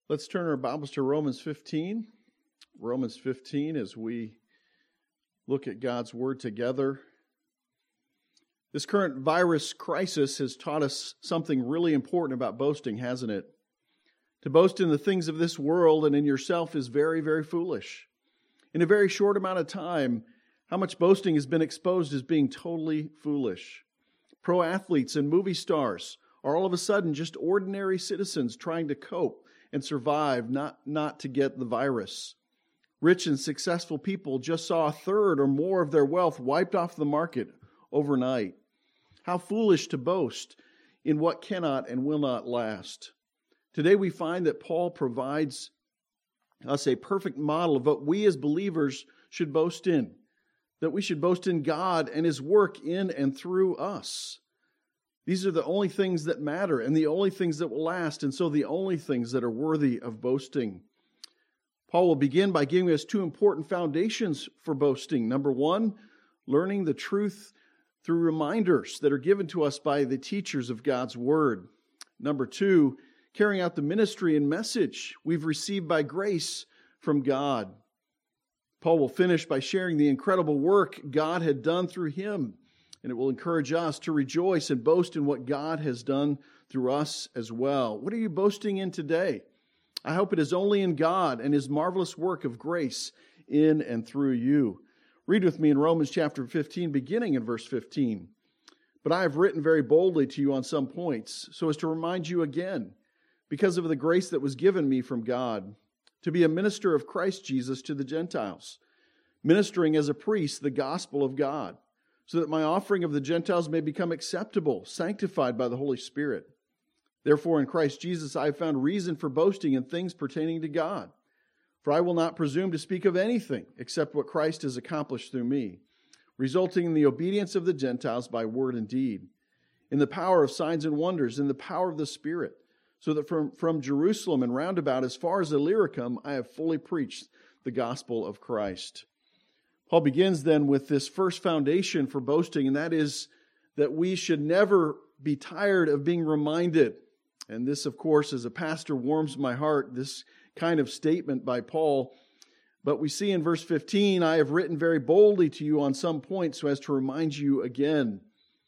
Let's turn our Bibles to Romans 15. Romans 15 as we look at God's Word together. This current virus crisis has taught us something really important about boasting, hasn't it? To boast in the things of this world and in yourself is very, very foolish. In a very short amount of time, how much boasting has been exposed as being totally foolish. Pro athletes and movie stars are all of a sudden just ordinary citizens trying to cope and survive, not to get the virus. Rich and successful people just saw a third or more of their wealth wiped off the market overnight. How foolish to boast in what cannot and will not last. Today we find that Paul provides us a perfect model of what we as believers should boast in. That we should boast in God and His work in and through us. These are the only things that matter and the only things that will last, and so the only things that are worthy of boasting. Paul will begin by giving us two important foundations for boasting. Number one, learning the truth through reminders that are given to us by the teachers of God's Word. Number two, carrying out the ministry and message we've received by grace from God. Paul will finish by sharing the incredible work God had done through him, and it will encourage us to rejoice and boast in what God has done through us as well. What are you boasting in today? I hope it is only in God and His marvelous work of grace in and through you. Read with me in Romans chapter 15, beginning in verse 15. But I have written very boldly to you on some points, so as to remind you again, because of the grace that was given me from God, to be a minister of Christ Jesus to the Gentiles, ministering as a priest the gospel of God, so that my offering of the Gentiles may become acceptable, sanctified by the Holy Spirit. Therefore in Christ Jesus I have found reason for boasting in things pertaining to God. For I will not presume to speak of anything except what Christ has accomplished through me, resulting in the obedience of the Gentiles by word and deed, in the power of signs and wonders, in the power of the Spirit, so that from Jerusalem and round about as far as Illyricum I have fully preached the gospel of Christ. Paul begins then with this first foundation for boasting, and that is that we should never be tired of being reminded. And this, of course, as a pastor, warms my heart, this kind of statement by Paul. But we see in verse 15, I have written very boldly to you on some points so as to remind you again.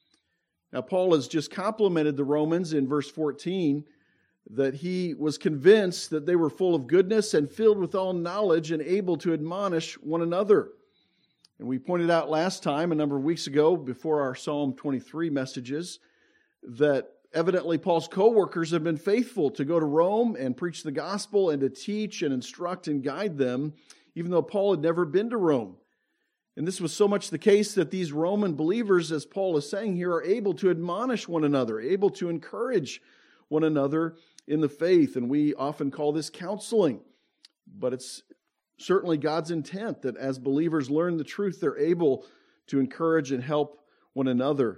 Now, Paul has just complimented the Romans in verse 14 that he was convinced that they were full of goodness and filled with all knowledge and able to admonish one another. And we pointed out last time, a number of weeks ago, before our Psalm 23 messages, that evidently Paul's co-workers have been faithful to go to Rome and preach the gospel and to teach and instruct and guide them, even though Paul had never been to Rome. And this was so much the case that these Roman believers, as Paul is saying here, are able to admonish one another, able to encourage one another in the faith. And we often call this counseling. But it's certainly God's intent that as believers learn the truth, they're able to encourage and help one another.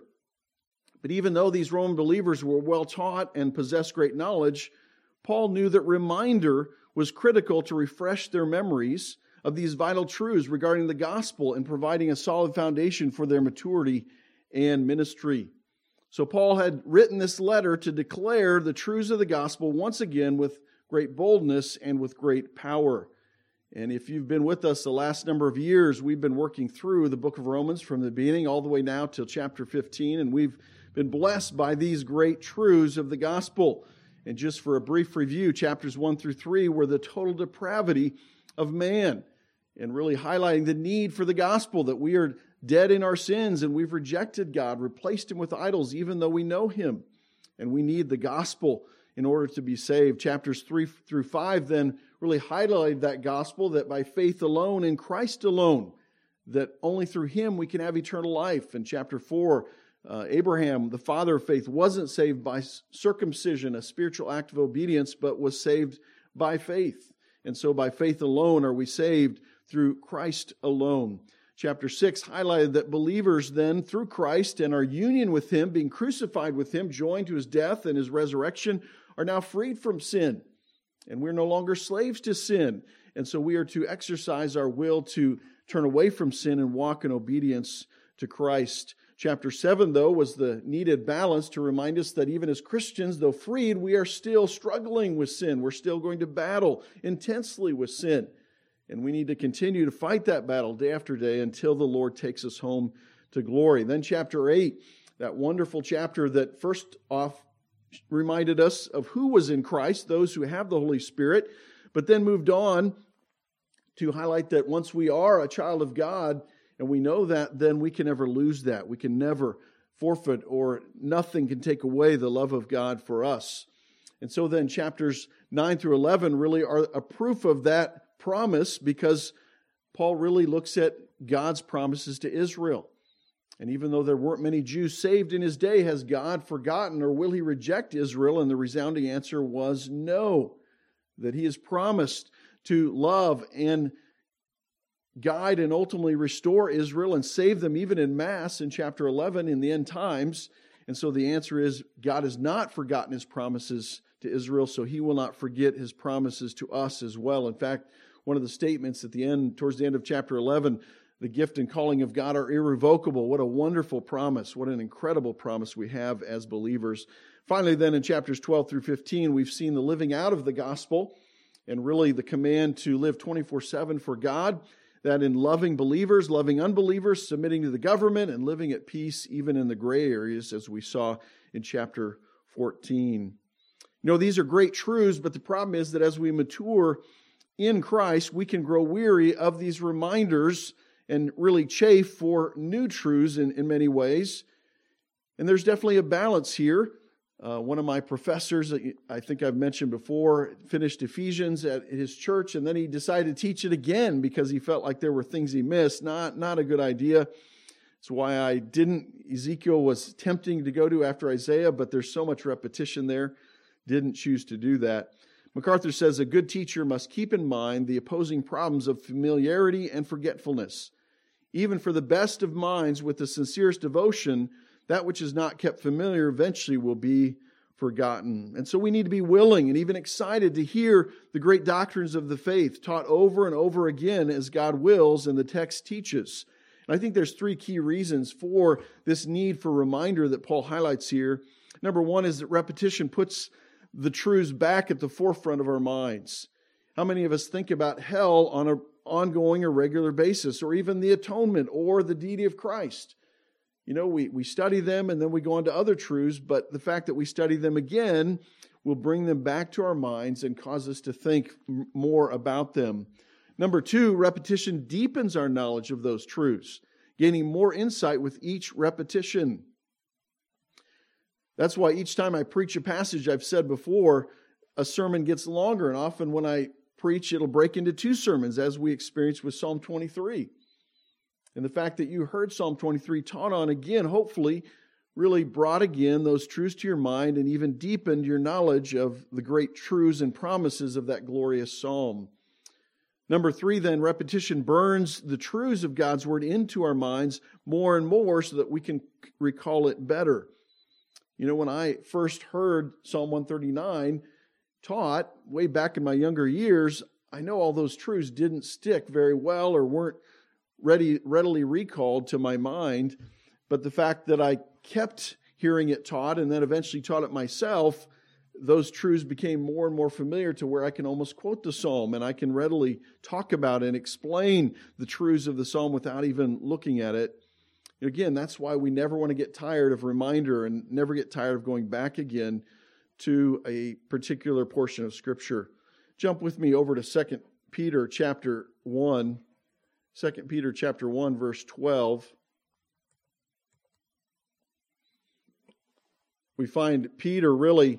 But even though these Roman believers were well taught and possessed great knowledge, Paul knew that reminder was critical to refresh their memories of these vital truths regarding the gospel and providing a solid foundation for their maturity and ministry. So Paul had written this letter to declare the truths of the gospel once again with great boldness and with great power. And if you've been with us the last number of years, we've been working through the book of Romans from the beginning all the way now till chapter 15, and we've been blessed by these great truths of the gospel. And just for a brief review, chapters 1 through 3 were the total depravity of man, and really highlighting the need for the gospel, that we are dead in our sins and we've rejected God, replaced Him with idols, even though we know Him. And we need the gospel in order to be saved. Chapters 3 through 5 then really highlighted that gospel, that by faith alone, in Christ alone, that only through Him we can have eternal life. In chapter 4, Abraham, the father of faith, wasn't saved by circumcision, a spiritual act of obedience, but was saved by faith. And so by faith alone are we saved through Christ alone. Chapter 6 highlighted that believers then, through Christ and our union with Him, being crucified with Him, joined to His death and His resurrection, are now freed from sin. And we're no longer slaves to sin. And so we are to exercise our will to turn away from sin and walk in obedience to Christ. Chapter 7, though, was the needed balance to remind us that even as Christians, though freed, we are still struggling with sin. We're still going to battle intensely with sin. And we need to continue to fight that battle day after day until the Lord takes us home to glory. Then chapter 8, that wonderful chapter that first off reminded us of who was in Christ, those who have the Holy Spirit, but then moved on to highlight that once we are a child of God, and we know that, then we can never lose that. We can never forfeit, or nothing can take away the love of God for us. And so then chapters 9 through 11 really are a proof of that promise, because Paul really looks at God's promises to Israel. And even though there weren't many Jews saved in his day, has God forgotten, or will he reject Israel? And the resounding answer was no, that he has promised to love and guide and ultimately restore Israel and save them even in mass in chapter 11 in the end times. And so the answer is God has not forgotten his promises to Israel, so he will not forget his promises to us as well. In fact, one of the statements at the end, towards the end of chapter 11, the gift and calling of God are irrevocable. What a wonderful promise. What an incredible promise we have as believers. Finally, then in chapters 12 through 15, we've seen the living out of the gospel and really the command to live 24/7 for God. That in loving believers, loving unbelievers, submitting to the government, and living at peace even in the gray areas, as we saw in chapter 14. These are great truths, but the problem is that as we mature in Christ, we can grow weary of these reminders and really chafe for new truths in many ways. And there's definitely a balance here. One of my professors, I think I've mentioned before, finished Ephesians at his church, and then he decided to teach it again because he felt like there were things he missed. Not a good idea. That's why I didn't. Ezekiel was tempting to go to after Isaiah, but there's so much repetition there. Didn't choose to do that. MacArthur says a good teacher must keep in mind the opposing problems of familiarity and forgetfulness. Even for the best of minds with the sincerest devotion, that which is not kept familiar eventually will be forgotten. And so we need to be willing and even excited to hear the great doctrines of the faith taught over and over again as God wills and the text teaches. And I think there's three key reasons for this need for reminder that Paul highlights here. Number one is that repetition puts the truths back at the forefront of our minds. How many of us think about hell on an ongoing or regular basis, or even the atonement or the deity of Christ? We study them and then we go on to other truths, but the fact that we study them again will bring them back to our minds and cause us to think more about them. Number two, repetition deepens our knowledge of those truths, gaining more insight with each repetition. That's why each time I preach a passage, I've said before, a sermon gets longer, and often when I preach, it'll break into two sermons, as we experienced with Psalm 23. And the fact that you heard Psalm 23 taught on again, hopefully, really brought again those truths to your mind and even deepened your knowledge of the great truths and promises of that glorious psalm. Number three, then, repetition burns the truths of God's word into our minds more and more so that we can recall it better. When I first heard Psalm 139 taught way back in my younger years, I know all those truths didn't stick very well or weren't readily recalled to my mind, but the fact that I kept hearing it taught and then eventually taught it myself, those truths became more and more familiar to where I can almost quote the psalm and I can readily talk about and explain the truths of the psalm without even looking at it. Again, that's why we never want to get tired of reminder and never get tired of going back again to a particular portion of Scripture. Jump with me over to 2 Peter chapter 1. 2 Peter chapter 1, verse 12. We find Peter really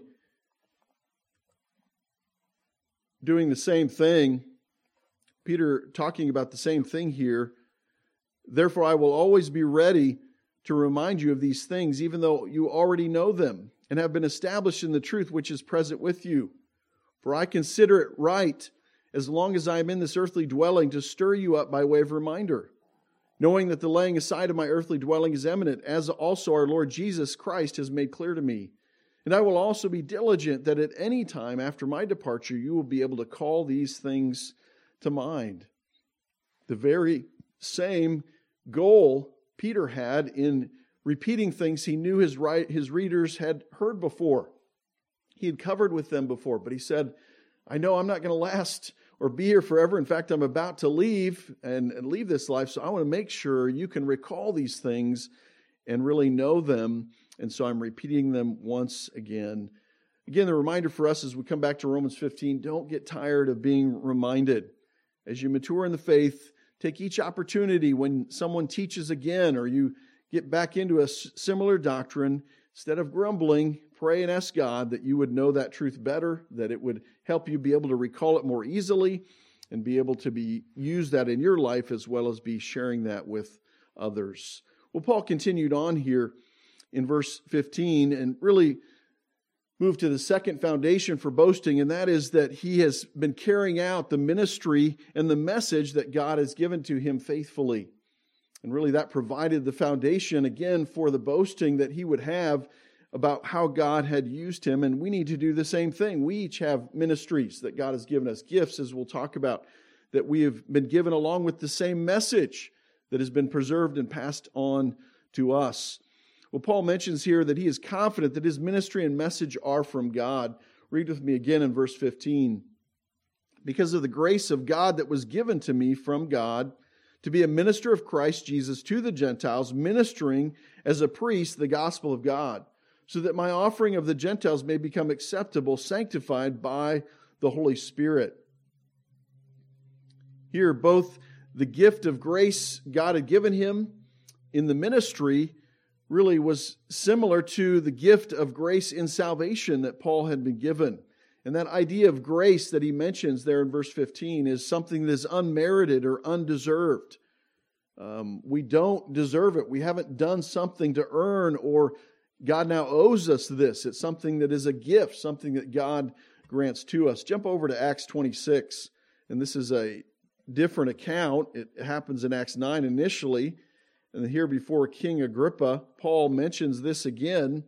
doing the same thing. Peter talking about the same thing here. Therefore, I will always be ready to remind you of these things, even though you already know them and have been established in the truth which is present with you. For I consider it right, as long as I am in this earthly dwelling, to stir you up by way of reminder, knowing that the laying aside of my earthly dwelling is imminent, as also our Lord Jesus Christ has made clear to me. And I will also be diligent that at any time after my departure you will be able to call these things to mind. The very same goal Peter had in repeating things he knew his readers had heard before. He had covered with them before, but he said, I know I'm not going to last or be here forever. In fact, I'm about to leave and leave this life, so I want to make sure you can recall these things and really know them. And so I'm repeating them once again. Again, the reminder for us as we come back to Romans 15, don't get tired of being reminded. As you mature in the faith, take each opportunity when someone teaches again or you get back into a similar doctrine, instead of grumbling, pray and ask God that you would know that truth better, that it would help you be able to recall it more easily and be able to use that in your life as well as be sharing that with others. Well, Paul continued on here in verse 15 and really moved to the second foundation for boasting, and that is that he has been carrying out the ministry and the message that God has given to him faithfully. And really that provided the foundation again for the boasting that he would have about how God had used him. And we need to do the same thing. We each have ministries that God has given us, gifts, as we'll talk about, that we have been given along with the same message that has been preserved and passed on to us. Well, Paul mentions here that he is confident that his ministry and message are from God. Read with me again in verse 15. Because of the grace of God that was given to me from God, to be a minister of Christ Jesus to the Gentiles, ministering as a priest the gospel of God, so that my offering of the Gentiles may become acceptable, sanctified by the Holy Spirit. Here, both the gift of grace God had given him in the ministry really was similar to the gift of grace in salvation that Paul had been given. And that idea of grace that he mentions there in verse 15 is something that is unmerited or undeserved. We don't deserve it. We haven't done something to earn, or God now owes us this. It's something that is a gift, something that God grants to us. Jump over to Acts 26, and this is a different account. It happens in Acts 9 initially, and here before King Agrippa, Paul mentions this again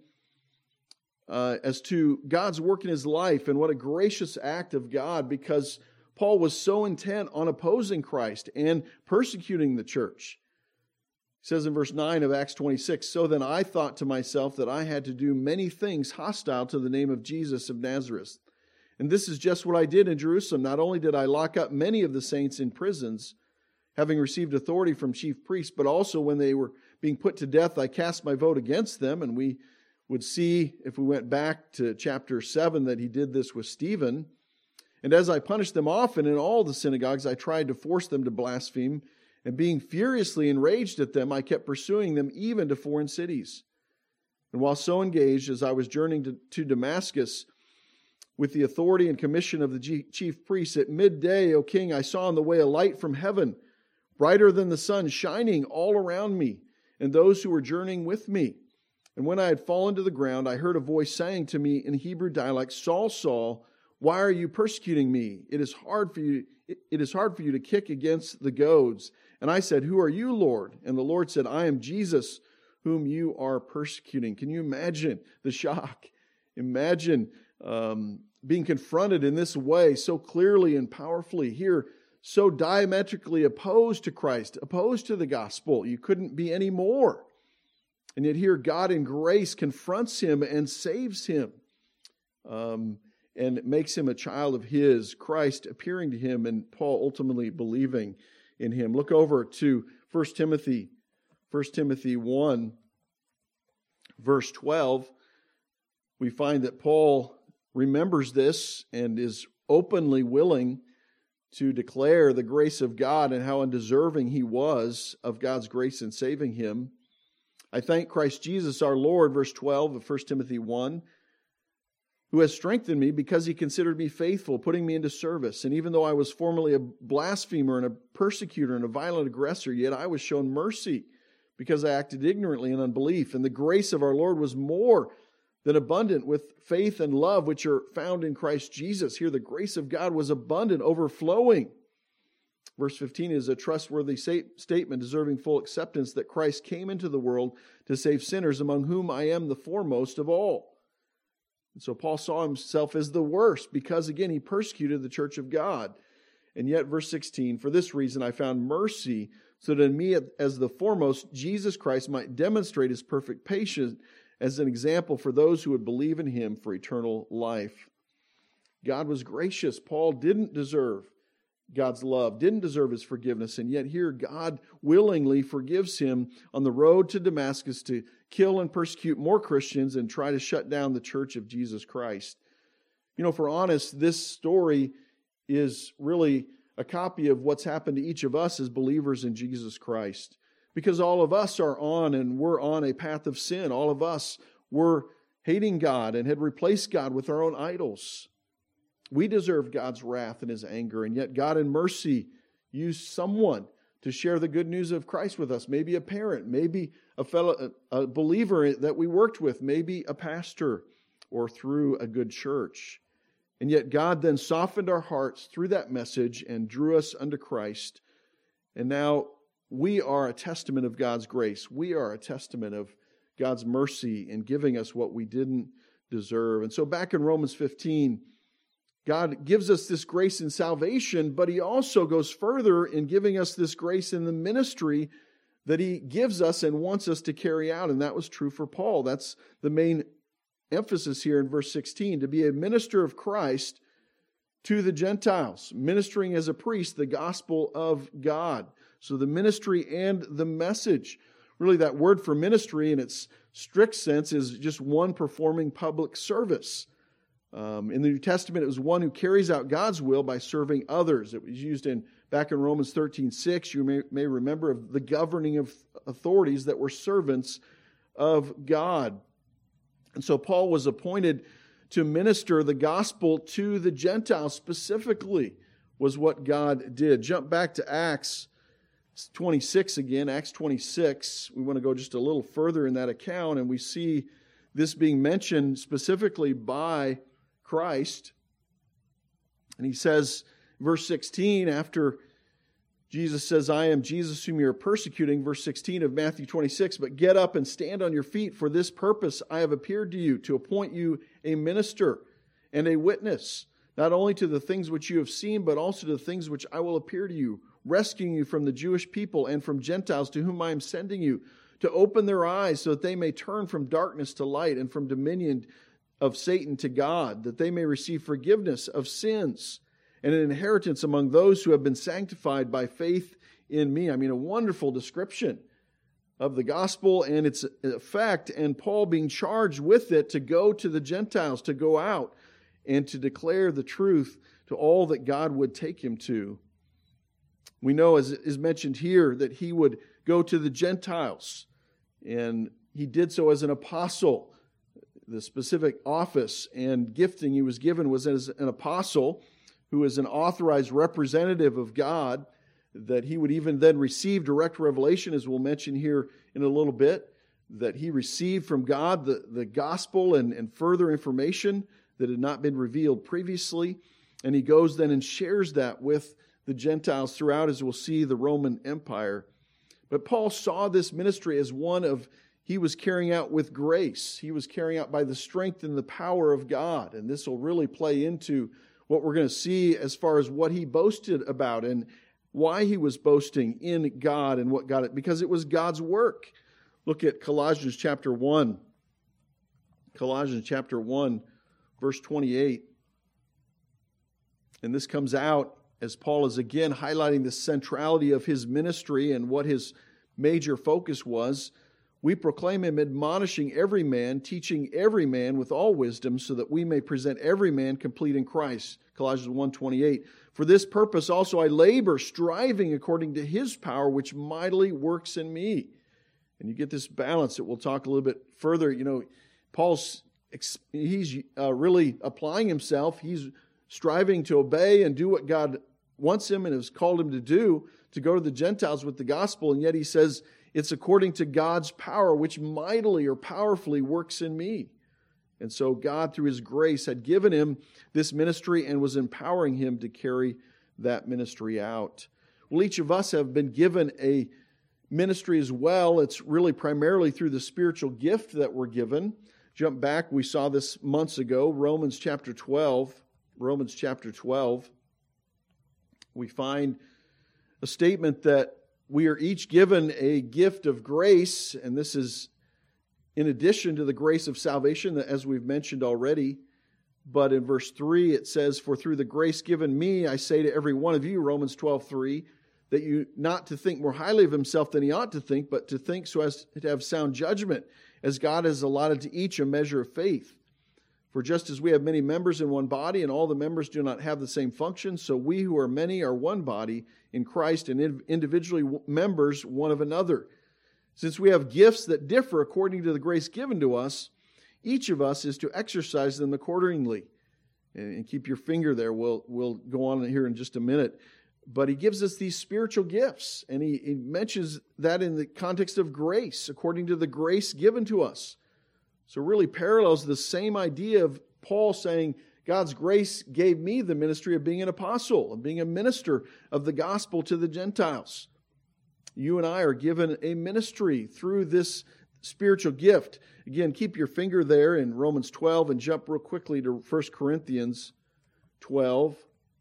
as to God's work in his life, and what a gracious act of God, because Paul was so intent on opposing Christ and persecuting the church. He says in verse 9 of Acts 26, so then I thought to myself that I had to do many things hostile to the name of Jesus of Nazareth. And this is just what I did in Jerusalem. Not only did I lock up many of the saints in prisons, having received authority from chief priests, but also when they were being put to death, I cast my vote against them. And we would see, if we went back to chapter 7, that he did this with Stephen. And as I punished them often in all the synagogues, I tried to force them to blaspheme. And being furiously enraged at them, I kept pursuing them even to foreign cities. And while so engaged, as I was journeying to Damascus with the authority and commission of the chief priests, at midday, O king, I saw on the way a light from heaven, brighter than the sun, shining all around me and those who were journeying with me. And when I had fallen to the ground, I heard a voice saying to me in Hebrew dialect, Saul, Saul, why are you persecuting me? It is hard for you to kick against the goads. And I said, who are you, Lord? And the Lord said, I am Jesus, whom you are persecuting. Can you imagine the shock? Imagine being confronted in this way so clearly and powerfully here, so diametrically opposed to Christ, opposed to the gospel. You couldn't be any more. And yet here God in grace confronts him and saves him. And makes him a child of his, Christ appearing to him and Paul ultimately believing in him. Look over to 1 Timothy 1, verse 12. We find that Paul remembers this and is openly willing to declare the grace of God and how undeserving he was of God's grace in saving him. I thank Christ Jesus our Lord, verse 12 of 1 Timothy 1, who has strengthened me because he considered me faithful, putting me into service. And even though I was formerly a blasphemer and a persecutor and a violent aggressor, yet I was shown mercy because I acted ignorantly in unbelief. And the grace of our Lord was more than abundant with faith and love, which are found in Christ Jesus. Here the grace of God was abundant, overflowing. Verse 15 is a trustworthy statement deserving full acceptance, that Christ came into the world to save sinners, among whom I am the foremost of all. And so Paul saw himself as the worst because, again, he persecuted the church of God. And yet, verse 16, for this reason I found mercy so that in me as the foremost, Jesus Christ might demonstrate his perfect patience as an example for those who would believe in him for eternal life. God was gracious. Paul didn't deserve God's love, didn't deserve his forgiveness, and yet here God willingly forgives him on the road to Damascus to kill and persecute more Christians and try to shut down the church of Jesus Christ. You know, if we're honest, this story is really a copy of what's happened to each of us as believers in Jesus Christ. Because all of us are on and we're on a path of sin. All of us were hating God and had replaced God with our own idols. We deserve God's wrath and his anger, and yet God in mercy used someone to share the good news of Christ with us. Maybe a parent, maybe a believer that we worked with, maybe a pastor, or through a good church. And yet God then softened our hearts through that message and drew us unto Christ. And now we are a testament of God's grace. We are a testament of God's mercy in giving us what we didn't deserve. And so back in Romans 15, God gives us this grace in salvation, but he also goes further in giving us this grace in the ministry that he gives us and wants us to carry out. And that was true for Paul. That's the main emphasis here in verse 16, to be a minister of Christ to the Gentiles, ministering as a priest the gospel of God. So the ministry and the message. Really, that word for ministry in its strict sense is just one performing public service. In the New Testament, it was one who carries out God's will by serving others. It was used back in Romans 13:6. You may remember of the governing of authorities that were servants of God. And so Paul was appointed to minister the gospel to the Gentiles specifically, was what God did. Jump back to Acts 26 again, Acts 26. We want to go just a little further in that account, and we see this being mentioned specifically by Christ. And he says, verse 16, after Jesus says, I am Jesus whom you are persecuting, verse 16 of Matthew 26, but get up and stand on your feet, for this purpose I have appeared to you, to appoint you a minister and a witness, not only to the things which you have seen, but also to the things which I will appear to you, rescuing you from the Jewish people and from Gentiles to whom I am sending you, to open their eyes so that they may turn from darkness to light and from dominion of Satan to God, that they may receive forgiveness of sins and an inheritance among those who have been sanctified by faith in me. I mean, a wonderful description of the gospel and its effect, and Paul being charged with it to go to the Gentiles, to go out and to declare the truth to all that God would take him to. We know, as is mentioned here, that he would go to the Gentiles, and he did so as an apostle. The specific office and gifting he was given was as an apostle, who is an authorized representative of God, that he would even then receive direct revelation, as we'll mention here in a little bit, that he received from God the gospel and further information that had not been revealed previously. And he goes then and shares that with the Gentiles throughout, as we'll see, the Roman Empire. But Paul saw this ministry as one of he was carrying out with grace. He was carrying out by the strength and the power of God. And this will really play into what we're going to see as far as what he boasted about and why he was boasting in God and what God, because it was God's work. Look at Colossians chapter 1. Colossians chapter 1, verse 28. And this comes out as Paul is again highlighting the centrality of his ministry and what his major focus was. We proclaim him, admonishing every man, teaching every man with all wisdom, so that we may present every man complete in Christ. Colossians 1:28. For this purpose also I labor, striving according to his power, which mightily works in me. And you get this balance that we'll talk a little bit further. You know, he's really applying himself. He's striving to obey and do what God wants him and has called him to do, to go to the Gentiles with the gospel. And yet he says, it's according to God's power, which mightily or powerfully works in me. And so God, through his grace, had given him this ministry and was empowering him to carry that ministry out. Well, each of us have been given a ministry as well. It's really primarily through the spiritual gift that we're given. Jump back, we saw this months ago, Romans chapter 12. Romans chapter 12. We find a statement that we are each given a gift of grace, and this is in addition to the grace of salvation, as we've mentioned already. But in verse 3 it says, "For through the grace given me, I say to every one of you," Romans 12:3, "that you not to think more highly of himself than he ought to think, but to think so as to have sound judgment, as God has allotted to each a measure of faith. For just as we have many members in one body, and all the members do not have the same function, so we who are many are one body in Christ, and individually members one of another. Since we have gifts that differ according to the grace given to us, each of us is to exercise them accordingly." And keep your finger there. We'll go on here in just a minute. But he gives us these spiritual gifts, and he mentions that in the context of grace, according to the grace given to us. So really parallels the same idea of Paul saying, God's grace gave me the ministry of being an apostle, of being a minister of the gospel to the Gentiles. You and I are given a ministry through this spiritual gift. Again, keep your finger there in Romans 12 and jump real quickly to 1 Corinthians 12,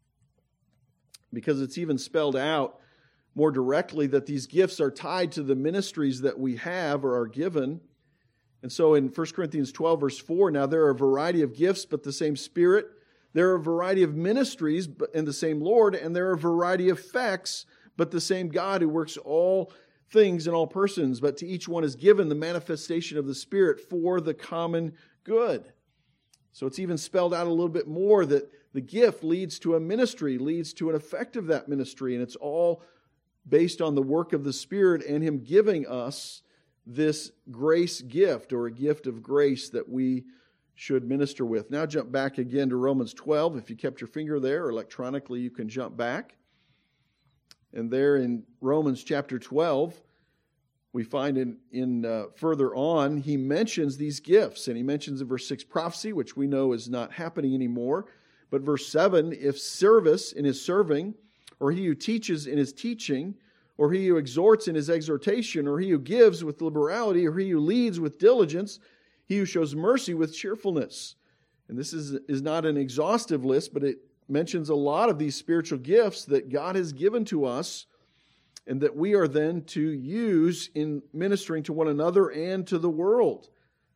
because it's even spelled out more directly that these gifts are tied to the ministries that we have or are given. And so in 1 Corinthians 12, verse 4, "Now there are a variety of gifts, but the same Spirit. There are a variety of ministries, but and the same Lord. And there are a variety of effects, but the same God who works all things in all persons. But to each one is given the manifestation of the Spirit for the common good." So it's even spelled out a little bit more that the gift leads to a ministry, leads to an effect of that ministry. And it's all based on the work of the Spirit and Him giving us this grace gift, or a gift of grace that we should minister with. Now jump back again to Romans 12. If you kept your finger there, or electronically you can jump back. And there in Romans chapter 12, we find in further on, he mentions these gifts. And he mentions in verse 6 prophecy, which we know is not happening anymore. But verse 7, "If service in his serving, or he who teaches in his teaching, or he who exhorts in his exhortation, or he who gives with liberality, or he who leads with diligence, he who shows mercy with cheerfulness." And this is not an exhaustive list, but it mentions a lot of these spiritual gifts that God has given to us, and that we are then to use in ministering to one another and to the world.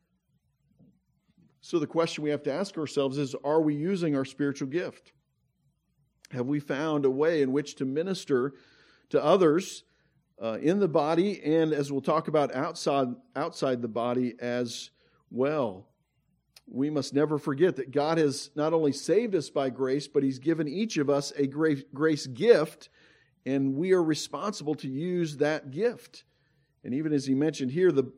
So the question we have to ask ourselves is, are we using our spiritual gift? Have we found a way in which to minister to others in the body, and as we'll talk about outside the body as well? We must never forget that God has not only saved us by grace, but He's given each of us a grace gift, and we are responsible to use that gift. And even as he mentioned here, the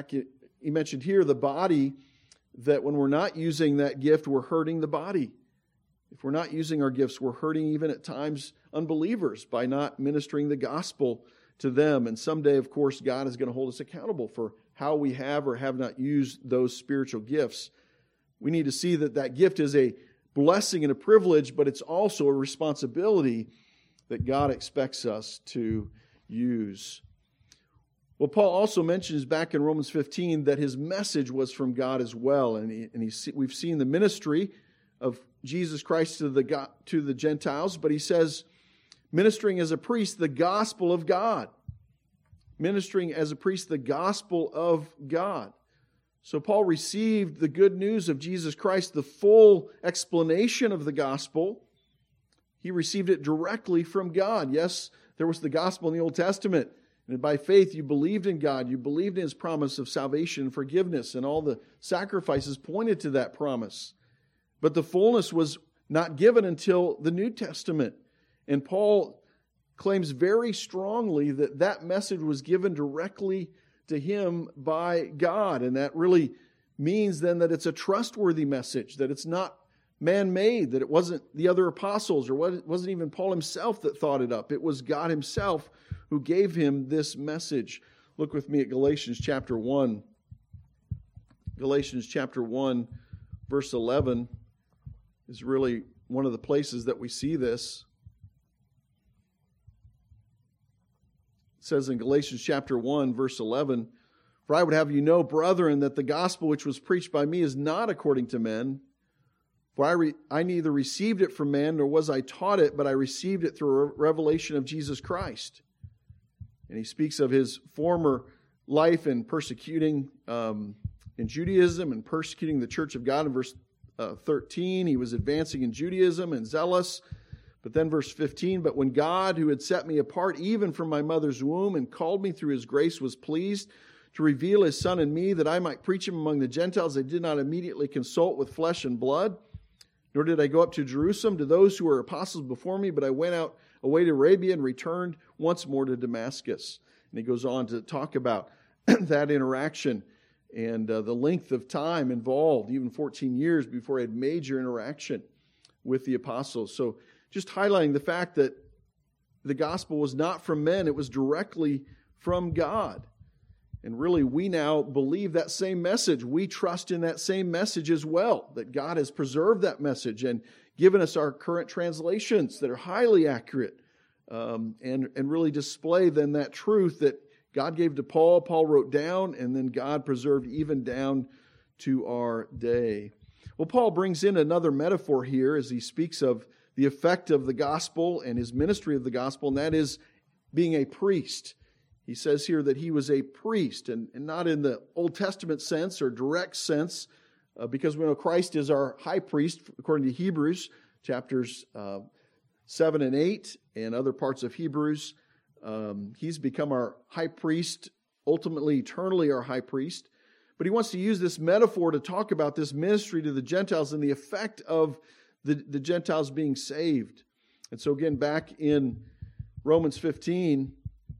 body, that when we're not using that gift, we're hurting the body. If we're not using our gifts, we're hurting even at times unbelievers by not ministering the gospel to them. And someday, of course, God is going to hold us accountable for how we have or have not used those spiritual gifts. We need to see that that gift is a blessing and a privilege, but it's also a responsibility that God expects us to use. Well, Paul also mentions back in Romans 15 that his message was from God as well. And we've seen the ministry of Jesus Christ to the Gentiles, but he says, ministering as a priest, the gospel of God. Ministering as a priest, the gospel of God. So Paul received the good news of Jesus Christ, the full explanation of the gospel. He received it directly from God. Yes, there was the gospel in the Old Testament. And by faith you believed in God. You believed in His promise of salvation and forgiveness. And all the sacrifices pointed to that promise. But the fullness was not given until the New Testament. And Paul claims very strongly that that message was given directly to him by God. And that really means then that it's a trustworthy message, that it's not man-made, that it wasn't the other apostles, or wasn't even Paul himself that thought it up. It was God Himself who gave him this message. Look with me at Galatians chapter 1. Galatians chapter 1, verse 11 is really one of the places that we see this. It says in Galatians chapter 1, verse 11, "For I would have you know, brethren, that the gospel which was preached by me is not according to men. For I neither received it from man, nor was I taught it, but I received it through a revelation of Jesus Christ." And he speaks of his former life in persecuting in Judaism and persecuting the church of God. In verse 13, he was advancing in Judaism and zealous. But then verse 15, but when God, who had set me apart even from my mother's womb and called me through his grace, was pleased to reveal his Son in me that I might preach him among the Gentiles, I did not immediately consult with flesh and blood, nor did I go up to Jerusalem to those who were apostles before me, but I went out away to Arabia and returned once more to Damascus. And he goes on to talk about that interaction and the length of time involved, even 14 years before he had major interaction with the apostles. So just highlighting the fact that the gospel was not from men, it was directly from God. And really, we now believe that same message. We trust in that same message as well, that God has preserved that message and given us our current translations that are highly accurate and really display then that truth that God gave to Paul, Paul wrote down, and then God preserved even down to our day. Well, Paul brings in another metaphor here as he speaks of the effect of the gospel and his ministry of the gospel, and that is being a priest. He says here that he was a priest, and not in the Old Testament sense or direct sense, because we know Christ is our high priest, according to Hebrews, chapters 7 and 8, and other parts of Hebrews. He's become our high priest, ultimately, eternally our high priest. But he wants to use this metaphor to talk about this ministry to the Gentiles and the effect of the Gentiles being saved. And so again, back in Romans 15,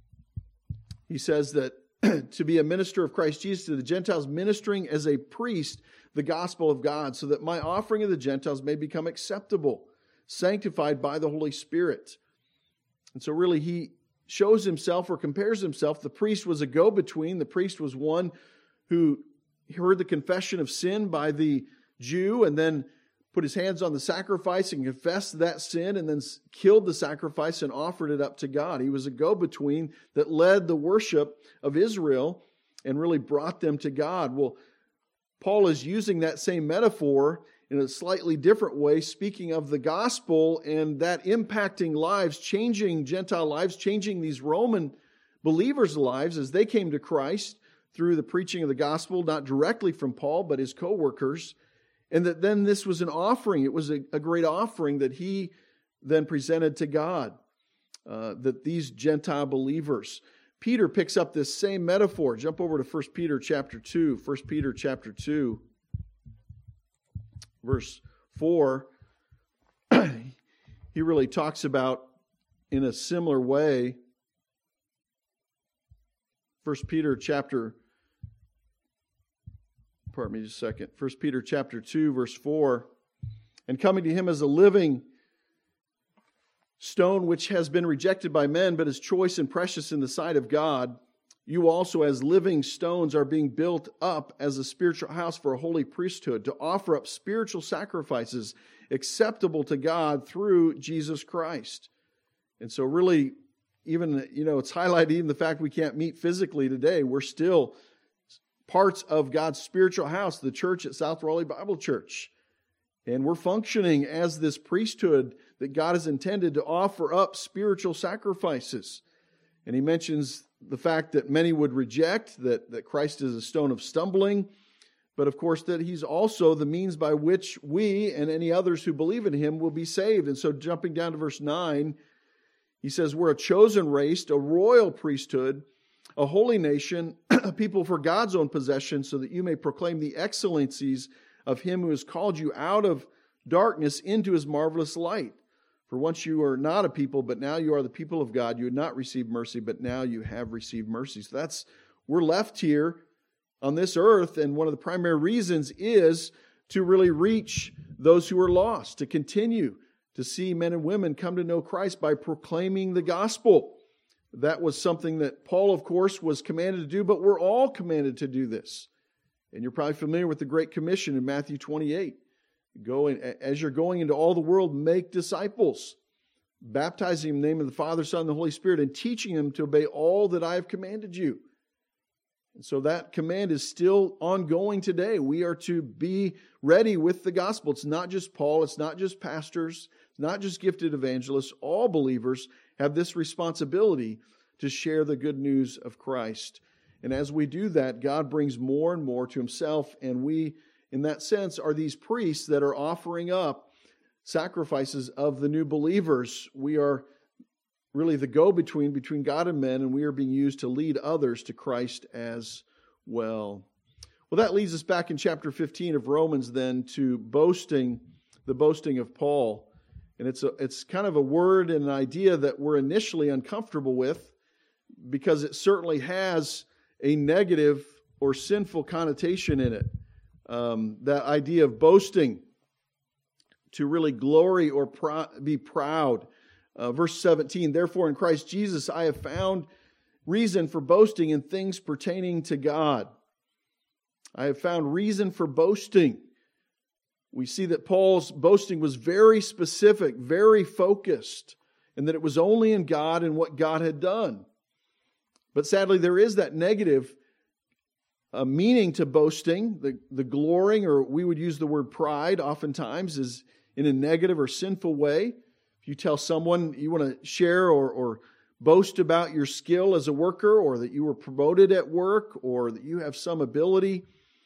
he says that to be a minister of Christ Jesus to the Gentiles, ministering as a priest the gospel of God, so that my offering of the Gentiles may become acceptable, sanctified by the Holy Spirit. And so really he shows himself or compares himself. The priest was a go-between. The priest was one who heard the confession of sin by the Jew and then put his hands on the sacrifice and confessed that sin and then killed the sacrifice and offered it up to God. He was a go-between that led the worship of Israel and really brought them to God. Well, Paul is using that same metaphor in a slightly different way, speaking of the gospel and that impacting lives, changing Gentile lives, changing these Roman believers' lives as they came to Christ through the preaching of the gospel, not directly from Paul, but his co-workers. And that then this was an offering. It was a great offering that he then presented to God, that these Gentile believers. Peter picks up this same metaphor. Jump over to 1 Peter chapter 2. 1 Peter chapter 2, verse 4. He really talks about, in a similar way, 1 Peter chapter 2, verse 4. And coming to him as a living stone which has been rejected by men, but is choice and precious in the sight of God, you also as living stones are being built up as a spiritual house for a holy priesthood, to offer up spiritual sacrifices acceptable to God through Jesus Christ. And so really, even, it's highlighted even the fact we can't meet physically today. We're still parts of God's spiritual house, the church at South Raleigh Bible Church. And we're functioning as this priesthood that God has intended to offer up spiritual sacrifices. And he mentions the fact that many would reject, that Christ is a stone of stumbling, but of course that he's also the means by which we and any others who believe in him will be saved. And so jumping down to verse 9, he says, we're a chosen race, a royal priesthood, a holy nation, a people for God's own possession, so that you may proclaim the excellencies of him who has called you out of darkness into his marvelous light. For once you are not a people, but now you are the people of God. You had not received mercy, but now you have received mercy. So we're left here on this earth, and one of the primary reasons is to really reach those who are lost, to continue to see men and women come to know Christ by proclaiming the gospel. That was something that Paul, of course, was commanded to do, but we're all commanded to do this. And you're probably familiar with the Great Commission in Matthew 28. Go and, as you're going into all the world, make disciples, baptizing them in the name of the Father, Son, and the Holy Spirit, and teaching them to obey all that I have commanded you. And so that command is still ongoing today. We are to be ready with the gospel. It's not just Paul, it's not just pastors, it's not just gifted evangelists. All believers have this responsibility to share the good news of Christ. And as we do that, God brings more and more to himself, and we, in that sense, are these priests that are offering up sacrifices of the new believers. We are really the go-between between God and men, and we are being used to lead others to Christ as well. Well, that leads us back in chapter 15 of Romans then to boasting, the boasting of Paul. And it's kind of a word and an idea that we're initially uncomfortable with because it certainly has a negative or sinful connotation in it. That idea of boasting, to really glory or be proud. Verse 17, therefore in Christ Jesus I have found reason for boasting in things pertaining to God. I have found reason for boasting. We see that Paul's boasting was very specific, very focused, and that it was only in God and what God had done. But sadly, there is that negative meaning to boasting. The glorying, or we would use the word pride oftentimes, is in a negative or sinful way. If you tell someone you want to share or boast about your skill as a worker, or that you were promoted at work, or that you have some ability,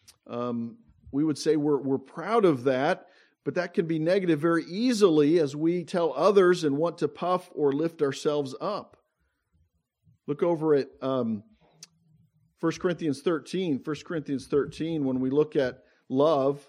we would say we're proud of that, but that can be negative very easily as we tell others and want to puff or lift ourselves up. Look over at 1 Corinthians 13. 1 Corinthians 13, when we look at love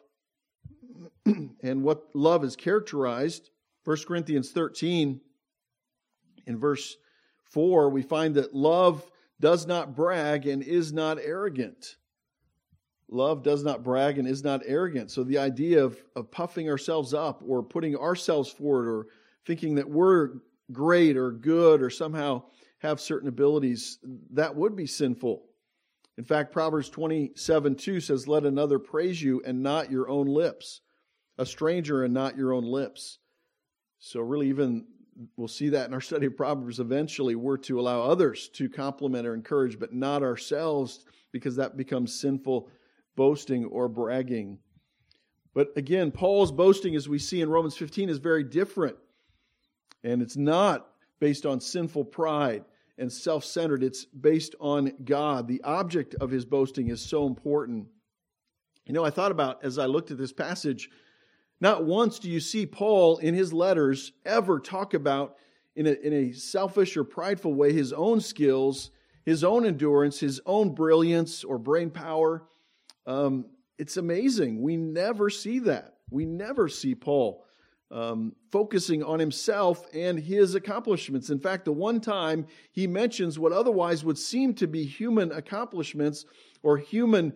and what love is characterized, 1 Corinthians 13, in verse 4, we find that love does not brag and is not arrogant. Love does not brag and is not arrogant. So the idea of puffing ourselves up or putting ourselves forward or thinking that we're great or good or somehow have certain abilities, that would be sinful. In fact, Proverbs 27:2 says, let another praise you and not your own lips. A stranger and not your own lips. So really even, we'll see that in our study of Proverbs eventually, we're to allow others to compliment or encourage, but not ourselves, because that becomes sinful boasting or bragging. But again, Paul's boasting, as we see in Romans 15, is very different. And it's not based on sinful pride and self-centered. It's based on God. The object of his boasting is so important. You know, I thought about, as I looked at this passage, not once do you see Paul in his letters ever talk about, in a selfish or prideful way, his own skills, his own endurance, his own brilliance or brain power. It's amazing. We never see that. We never see Paul focusing on himself and his accomplishments. In fact, the one time he mentions what otherwise would seem to be human accomplishments or human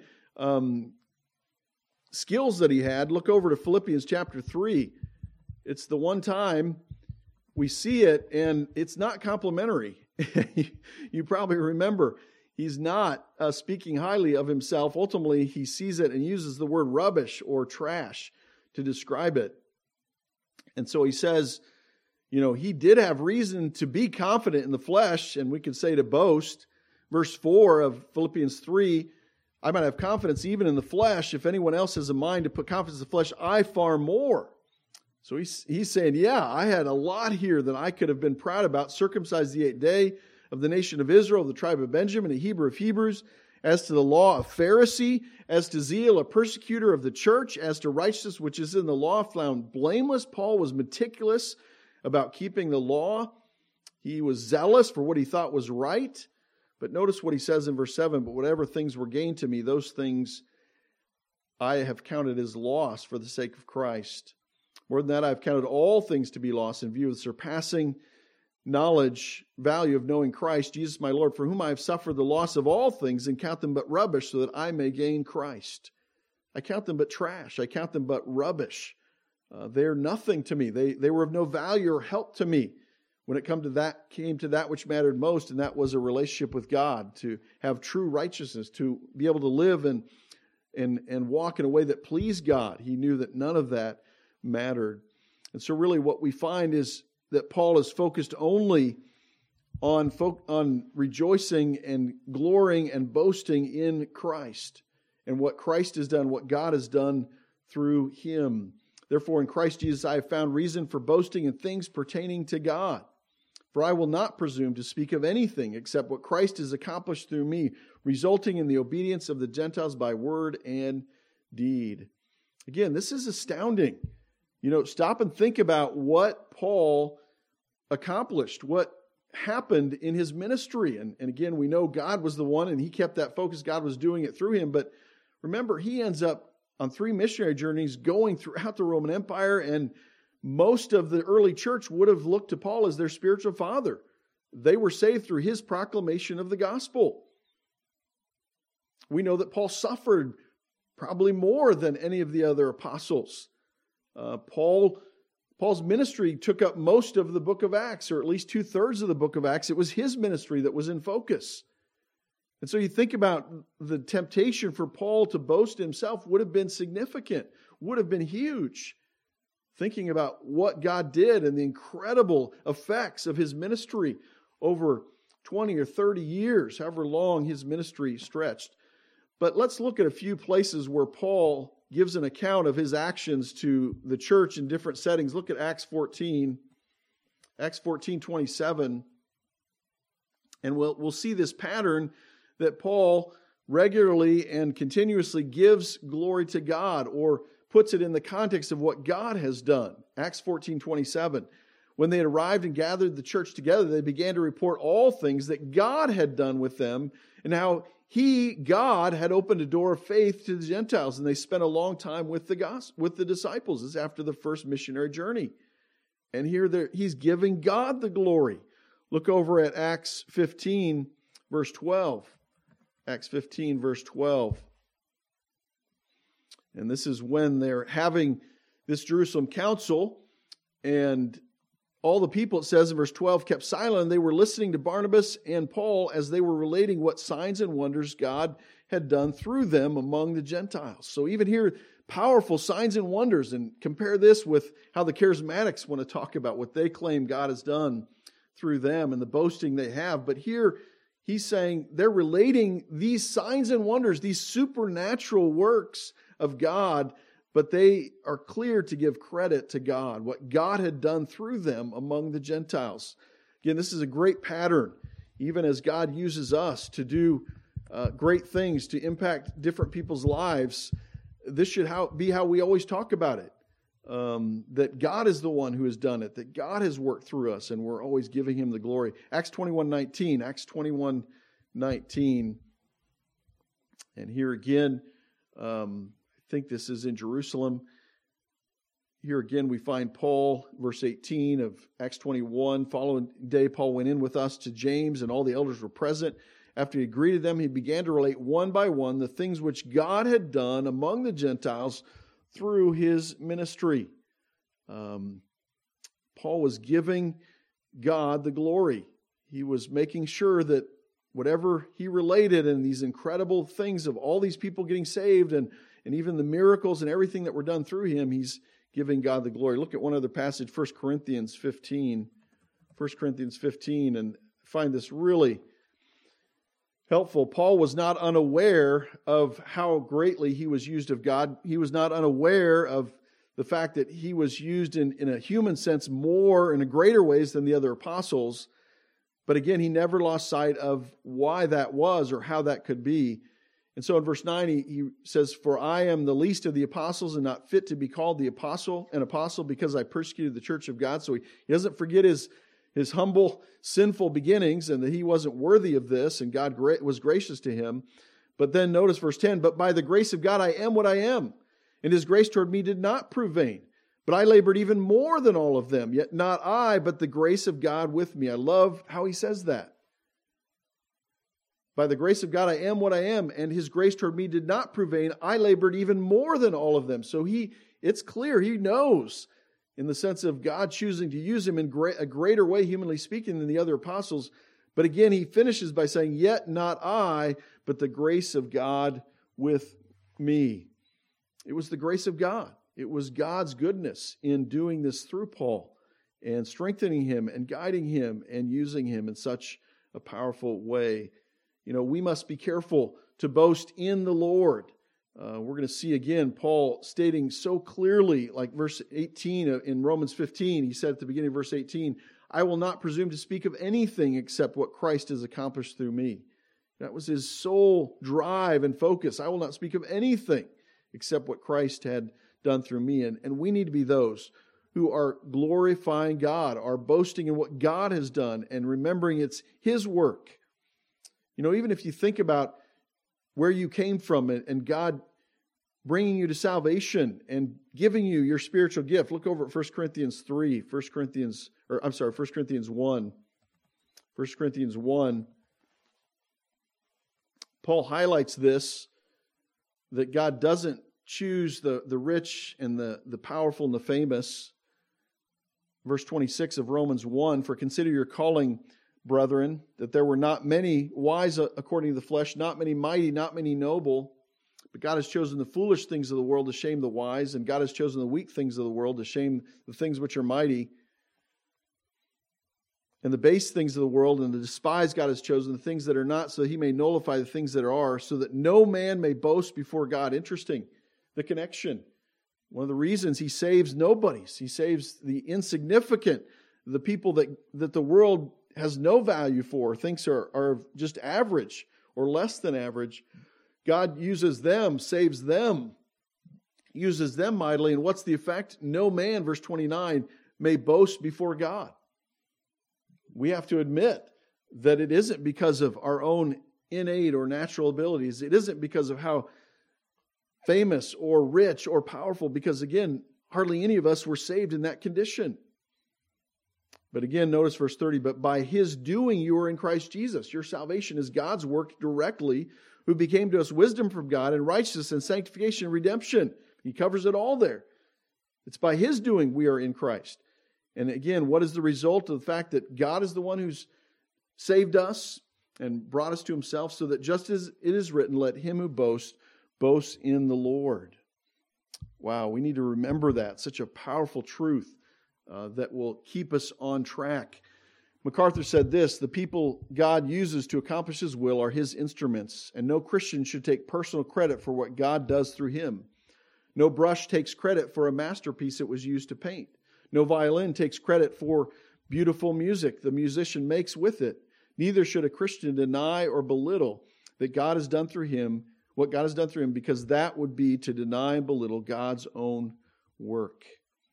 skills that he had, look over to Philippians chapter 3. It's the one time we see it, and it's not complimentary. You probably remember, he's not speaking highly of himself. Ultimately, he sees it and uses the word rubbish or trash to describe it. And so he says, you know, he did have reason to be confident in the flesh, and we could say to boast. Verse 4 of Philippians 3, I might have confidence even in the flesh. If anyone else has a mind to put confidence in the flesh, I far more. So he's saying, yeah, I had a lot here that I could have been proud about. Circumcised the 8th day, of the nation of Israel, the tribe of Benjamin, a Hebrew of Hebrews, as to the law, a Pharisee, as to zeal, a persecutor of the church, as to righteousness which is in the law, found blameless. Paul was meticulous about keeping the law. He was zealous for what he thought was right. But notice what he says in verse 7, but whatever things were gained to me, those things I have counted as loss for the sake of Christ. More than that, I have counted all things to be lost in view of the surpassing knowledge, value of knowing Christ, Jesus my Lord, for whom I have suffered the loss of all things and count them but rubbish so that I may gain Christ. I count them but trash. I count them but rubbish. They're nothing to me. They were of no value or help to me when it came to that which mattered most, and that was a relationship with God, to have true righteousness, to be able to live and walk in a way that pleased God. He knew that none of that mattered. And so really what we find is that Paul is focused only on rejoicing and glorying and boasting in Christ and what Christ has done, what God has done through him. Therefore, in Christ Jesus, I have found reason for boasting in things pertaining to God. For I will not presume to speak of anything except what Christ has accomplished through me, resulting in the obedience of the Gentiles by word and deed. Again, this is astounding. Stop and think about what Paul accomplished, what happened in his ministry. And again, we know God was the one, and he kept that focus. God was doing it through him. But remember, he ends up on 3 missionary journeys going throughout the Roman Empire, and most of the early church would have looked to Paul as their spiritual father. They were saved through his proclamation of the gospel. We know that Paul suffered probably more than any of the other apostles. Paul's ministry took up most of the book of Acts, or at least 2/3 of the book of Acts. It was his ministry that was in focus. And so you think about the temptation for Paul to boast himself would have been significant, would have been huge. Thinking about what God did and the incredible effects of his ministry over 20 or 30 years, however long his ministry stretched. But let's look at a few places where Paul gives an account of his actions to the church in different settings. Look at Acts 14, Acts 14:27. And we'll see this pattern that Paul regularly and continuously gives glory to God, or puts it in the context of what God has done. Acts 14:27. When they had arrived and gathered the church together, they began to report all things that God had done with them, and how God, had opened a door of faith to the Gentiles, and they spent a long time with the disciples. This is after the first missionary journey. And here he's giving God the glory. Look over at Acts 15, verse 12. Acts 15, verse 12. And this is when they're having this Jerusalem council, and all the people, it says in verse 12, kept silent, and they were listening to Barnabas and Paul as they were relating what signs and wonders God had done through them among the Gentiles. So even here, powerful signs and wonders. And compare this with how the charismatics want to talk about what they claim God has done through them and the boasting they have. But here he's saying they're relating these signs and wonders, these supernatural works of God, but they are clear to give credit to God, what God had done through them among the Gentiles. Again, this is a great pattern, even as God uses us to do great things to impact different people's lives. This should be how we always talk about it, that God is the one who has done it, that God has worked through us, and we're always giving him the glory. Acts 21:19, Acts 21:19, and here again, I think this is in Jerusalem. Here again we find Paul, verse 18 of Acts 21. Following day, Paul went in with us to James, and all the elders were present. After he greeted them, he began to relate one by one the things which God had done among the Gentiles through his ministry. Paul was giving God the glory. He was making sure that whatever he related and these incredible things of all these people getting saved and even the miracles and everything that were done through him, he's giving God the glory. Look at one other passage, 1 Corinthians 15. 1 Corinthians 15, and find this really helpful. Paul was not unaware of how greatly he was used of God. He was not unaware of the fact that he was used in a human sense more, in a greater ways than the other apostles. But again, he never lost sight of why that was or how that could be. And so in verse 9, he says, "For I am the least of the apostles and not fit to be called an apostle because I persecuted the church of God." So he doesn't forget his humble, sinful beginnings and that he wasn't worthy of this, and God was gracious to him. But then notice verse 10, "But by the grace of God I am what I am, and his grace toward me did not prove vain. But I labored even more than all of them, yet not I, but the grace of God with me." I love how he says that. By the grace of God I am what I am, and his grace toward me did not prove vain. I labored even more than all of them. So it's clear, he knows, in the sense of God choosing to use him in a greater way, humanly speaking, than the other apostles. But again, he finishes by saying, "Yet not I, but the grace of God with me." It was the grace of God. It was God's goodness in doing this through Paul and strengthening him and guiding him and using him in such a powerful way. We must be careful to boast in the Lord. We're going to see again Paul stating so clearly, like verse 18 in Romans 15, he said at the beginning of verse 18, I will not presume to speak of anything except what Christ has accomplished through me. That was his sole drive and focus. I will not speak of anything except what Christ had done through me. And we need to be those who are glorifying God, are boasting in what God has done and remembering it's his work. You know, even if you think about where you came from and God bringing you to salvation and giving you your spiritual gift. Look over at 1 Corinthians 1. 1 Corinthians 1. Paul highlights this, that God doesn't choose the rich and the powerful and the famous. Verse 26 of Romans 1, for consider your calling, brethren, that there were not many wise according to the flesh, not many mighty, not many noble. But God has chosen the foolish things of the world to shame the wise, and God has chosen the weak things of the world to shame the things which are mighty. And the base things of the world and the despised God has chosen, the things that are not, so that he may nullify the things that are, so that no man may boast before God. Interesting, the connection. One of the reasons he saves nobodies. He saves the insignificant, the people that the world has no value for, thinks are just average or less than average. God uses them, saves them, uses them mightily. And what's the effect? No man, verse 29, may boast before God. We have to admit that it isn't because of our own innate or natural abilities. It isn't because of how famous or rich or powerful, because again, hardly any of us were saved in that condition. But again, notice verse 30, but by his doing you are in Christ Jesus. Your salvation is God's work directly, who became to us wisdom from God and righteousness and sanctification and redemption. He covers it all there. It's by his doing we are in Christ. And again, what is the result of the fact that God is the one who's saved us and brought us to himself, so that just as it is written, let him who boasts, boast in the Lord. Wow, we need to remember that. Such a powerful truth that will keep us on track. MacArthur said this, the people God uses to accomplish his will are his instruments, and no Christian should take personal credit for what God does through him. No brush takes credit for a masterpiece it was used to paint. No violin takes credit for beautiful music the musician makes with it. Neither should a Christian deny or belittle that God has done through him, what God has done through him, because that would be to deny and belittle God's own work.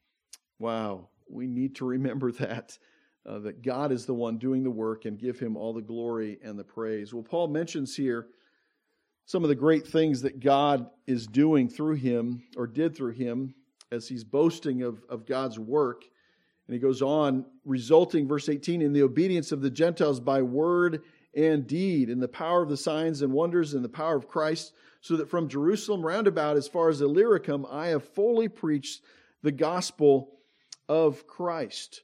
Wow, we need to remember that God is the one doing the work, and give him all the glory and the praise. Well, Paul mentions here some of the great things that God is doing through him, or did through him, as he's boasting of God's work. And he goes on, resulting, verse 18, in the obedience of the Gentiles by word and deed, in the power of the signs and wonders, and the power of Christ, so that from Jerusalem roundabout as far as Illyricum, I have fully preached the gospel of Christ.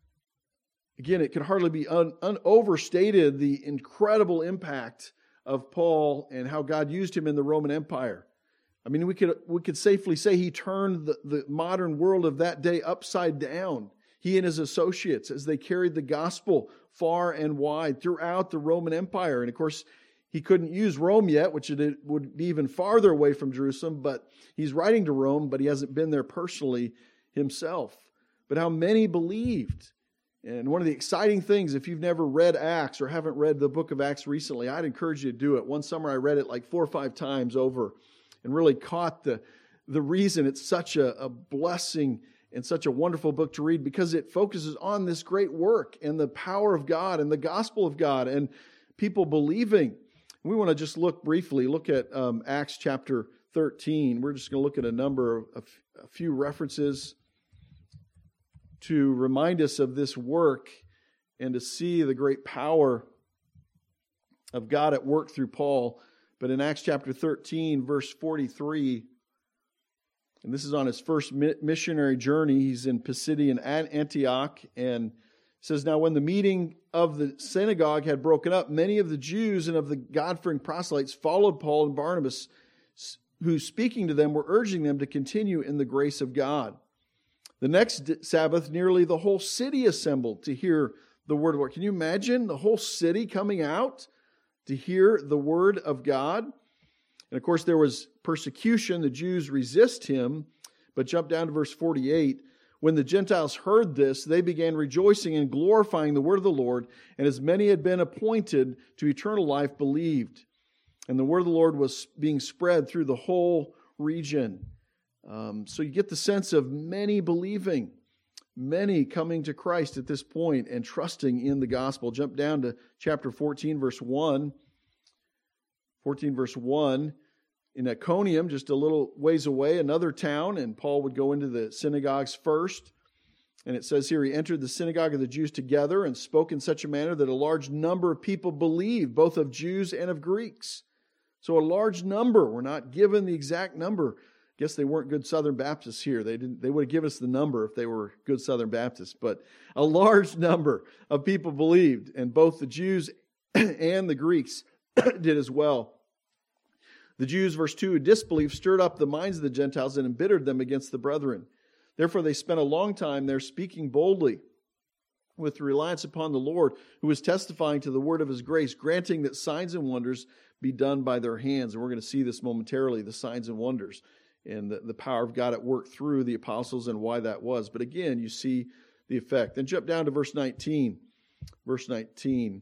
Again, it can hardly be overstated the incredible impact of Paul and how God used him in the Roman Empire. I mean, we could safely say he turned the modern world of that day upside down. He and his associates, as they carried the gospel far and wide throughout the Roman Empire. And of course, he couldn't use Rome yet, which it would be even farther away from Jerusalem, but he's writing to Rome, but he hasn't been there personally himself. But how many believed? And one of the exciting things, if you've never read Acts or haven't read the book of Acts recently, I'd encourage you to do it. One summer I read it like 4 or 5 times over and really caught the reason it's such a blessing and such a wonderful book to read, because it focuses on this great work and the power of God and the gospel of God and people believing. We want to just look at Acts chapter 13. We're just going to look at a few references to remind us of this work and to see the great power of God at work through Paul. But in Acts chapter 13, verse 43, and this is on his first missionary journey. He's in Pisidian Antioch, and says, now when the meeting of the synagogue had broken up, many of the Jews and of the God-fearing proselytes followed Paul and Barnabas, who speaking to them were urging them to continue in the grace of God. The next Sabbath, nearly the whole city assembled to hear the word of the Lord. Can you imagine the whole city coming out to hear the word of God? And of course, there was persecution. The Jews resist him. But jump down to verse 48. When the Gentiles heard this, they began rejoicing and glorifying the word of the Lord, and as many had been appointed to eternal life believed. And the word of the Lord was being spread through the whole region. So you get the sense of many believing, many coming to Christ at this point and trusting in the gospel. Jump down to chapter 14, verse 1. 14, verse 1. In Iconium, just a little ways away, another town, and Paul would go into the synagogues first. And it says here, he entered the synagogue of the Jews together and spoke in such a manner that a large number of people believed, both of Jews and of Greeks. So a large number. We're not given the exact number. I guess they weren't good Southern Baptists here. They would have given us the number if they were good Southern Baptists. But a large number of people believed, and both the Jews and the Greeks did as well. The Jews, verse 2, who disbelieved, stirred up the minds of the Gentiles and embittered them against the brethren. Therefore they spent a long time there speaking boldly with reliance upon the Lord, who was testifying to the word of his grace, granting that signs and wonders be done by their hands. And we're going to see this momentarily, the signs and wonders, and the power of God at work through the apostles and why that was. But again, you see the effect. Then jump down to verse 19. Verse 19.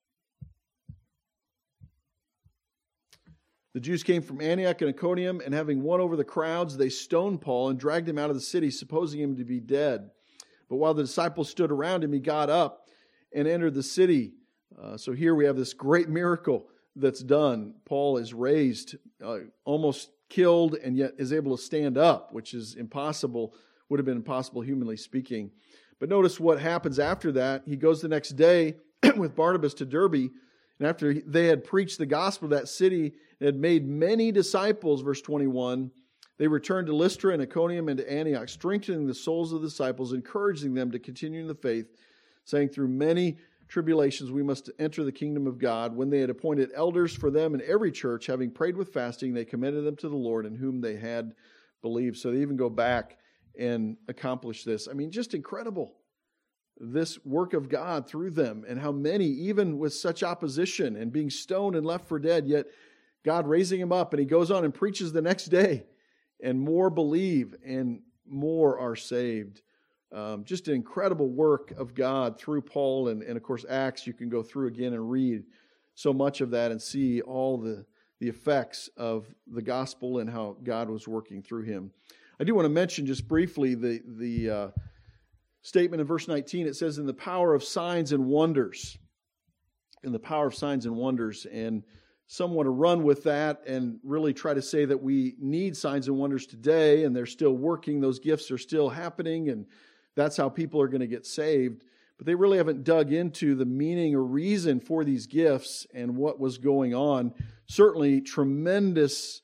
The Jews came from Antioch and Iconium, and having won over the crowds, they stoned Paul and dragged him out of the city, supposing him to be dead. But while the disciples stood around him, he got up and entered the city. So here we have this great miracle that's done. Paul is raised, almost killed, and yet is able to stand up, which is impossible, would have been impossible humanly speaking. But notice what happens after that. He goes the next day with Barnabas to Derbe, and after they had preached the gospel of that city and had made many disciples, verse 21, they returned to Lystra and Iconium and to Antioch, strengthening the souls of the disciples, encouraging them to continue in the faith, saying, through many tribulations we must enter the kingdom of God. When they had appointed elders for them in every church, having prayed with fasting, they commended them to the Lord in whom they had believed. So they even go back and accomplish this. I mean, just incredible. This work of God through them, and how many, even with such opposition and being stoned and left for dead, yet God raising him up, and he goes on and preaches the next day, and more believe and more are saved. Just an incredible work of God through Paul, and of course Acts. You can go through again and read so much of that and see all the effects of the gospel and how God was working through him. I do want to mention just briefly the statement in verse 19. It says, in the power of signs and wonders. In the power of signs and wonders. And some want to run with that and really try to say that we need signs and wonders today, and they're still working. Those gifts are still happening, and that's how people are going to get saved. But they really haven't dug into the meaning or reason for these gifts and what was going on. Certainly, tremendous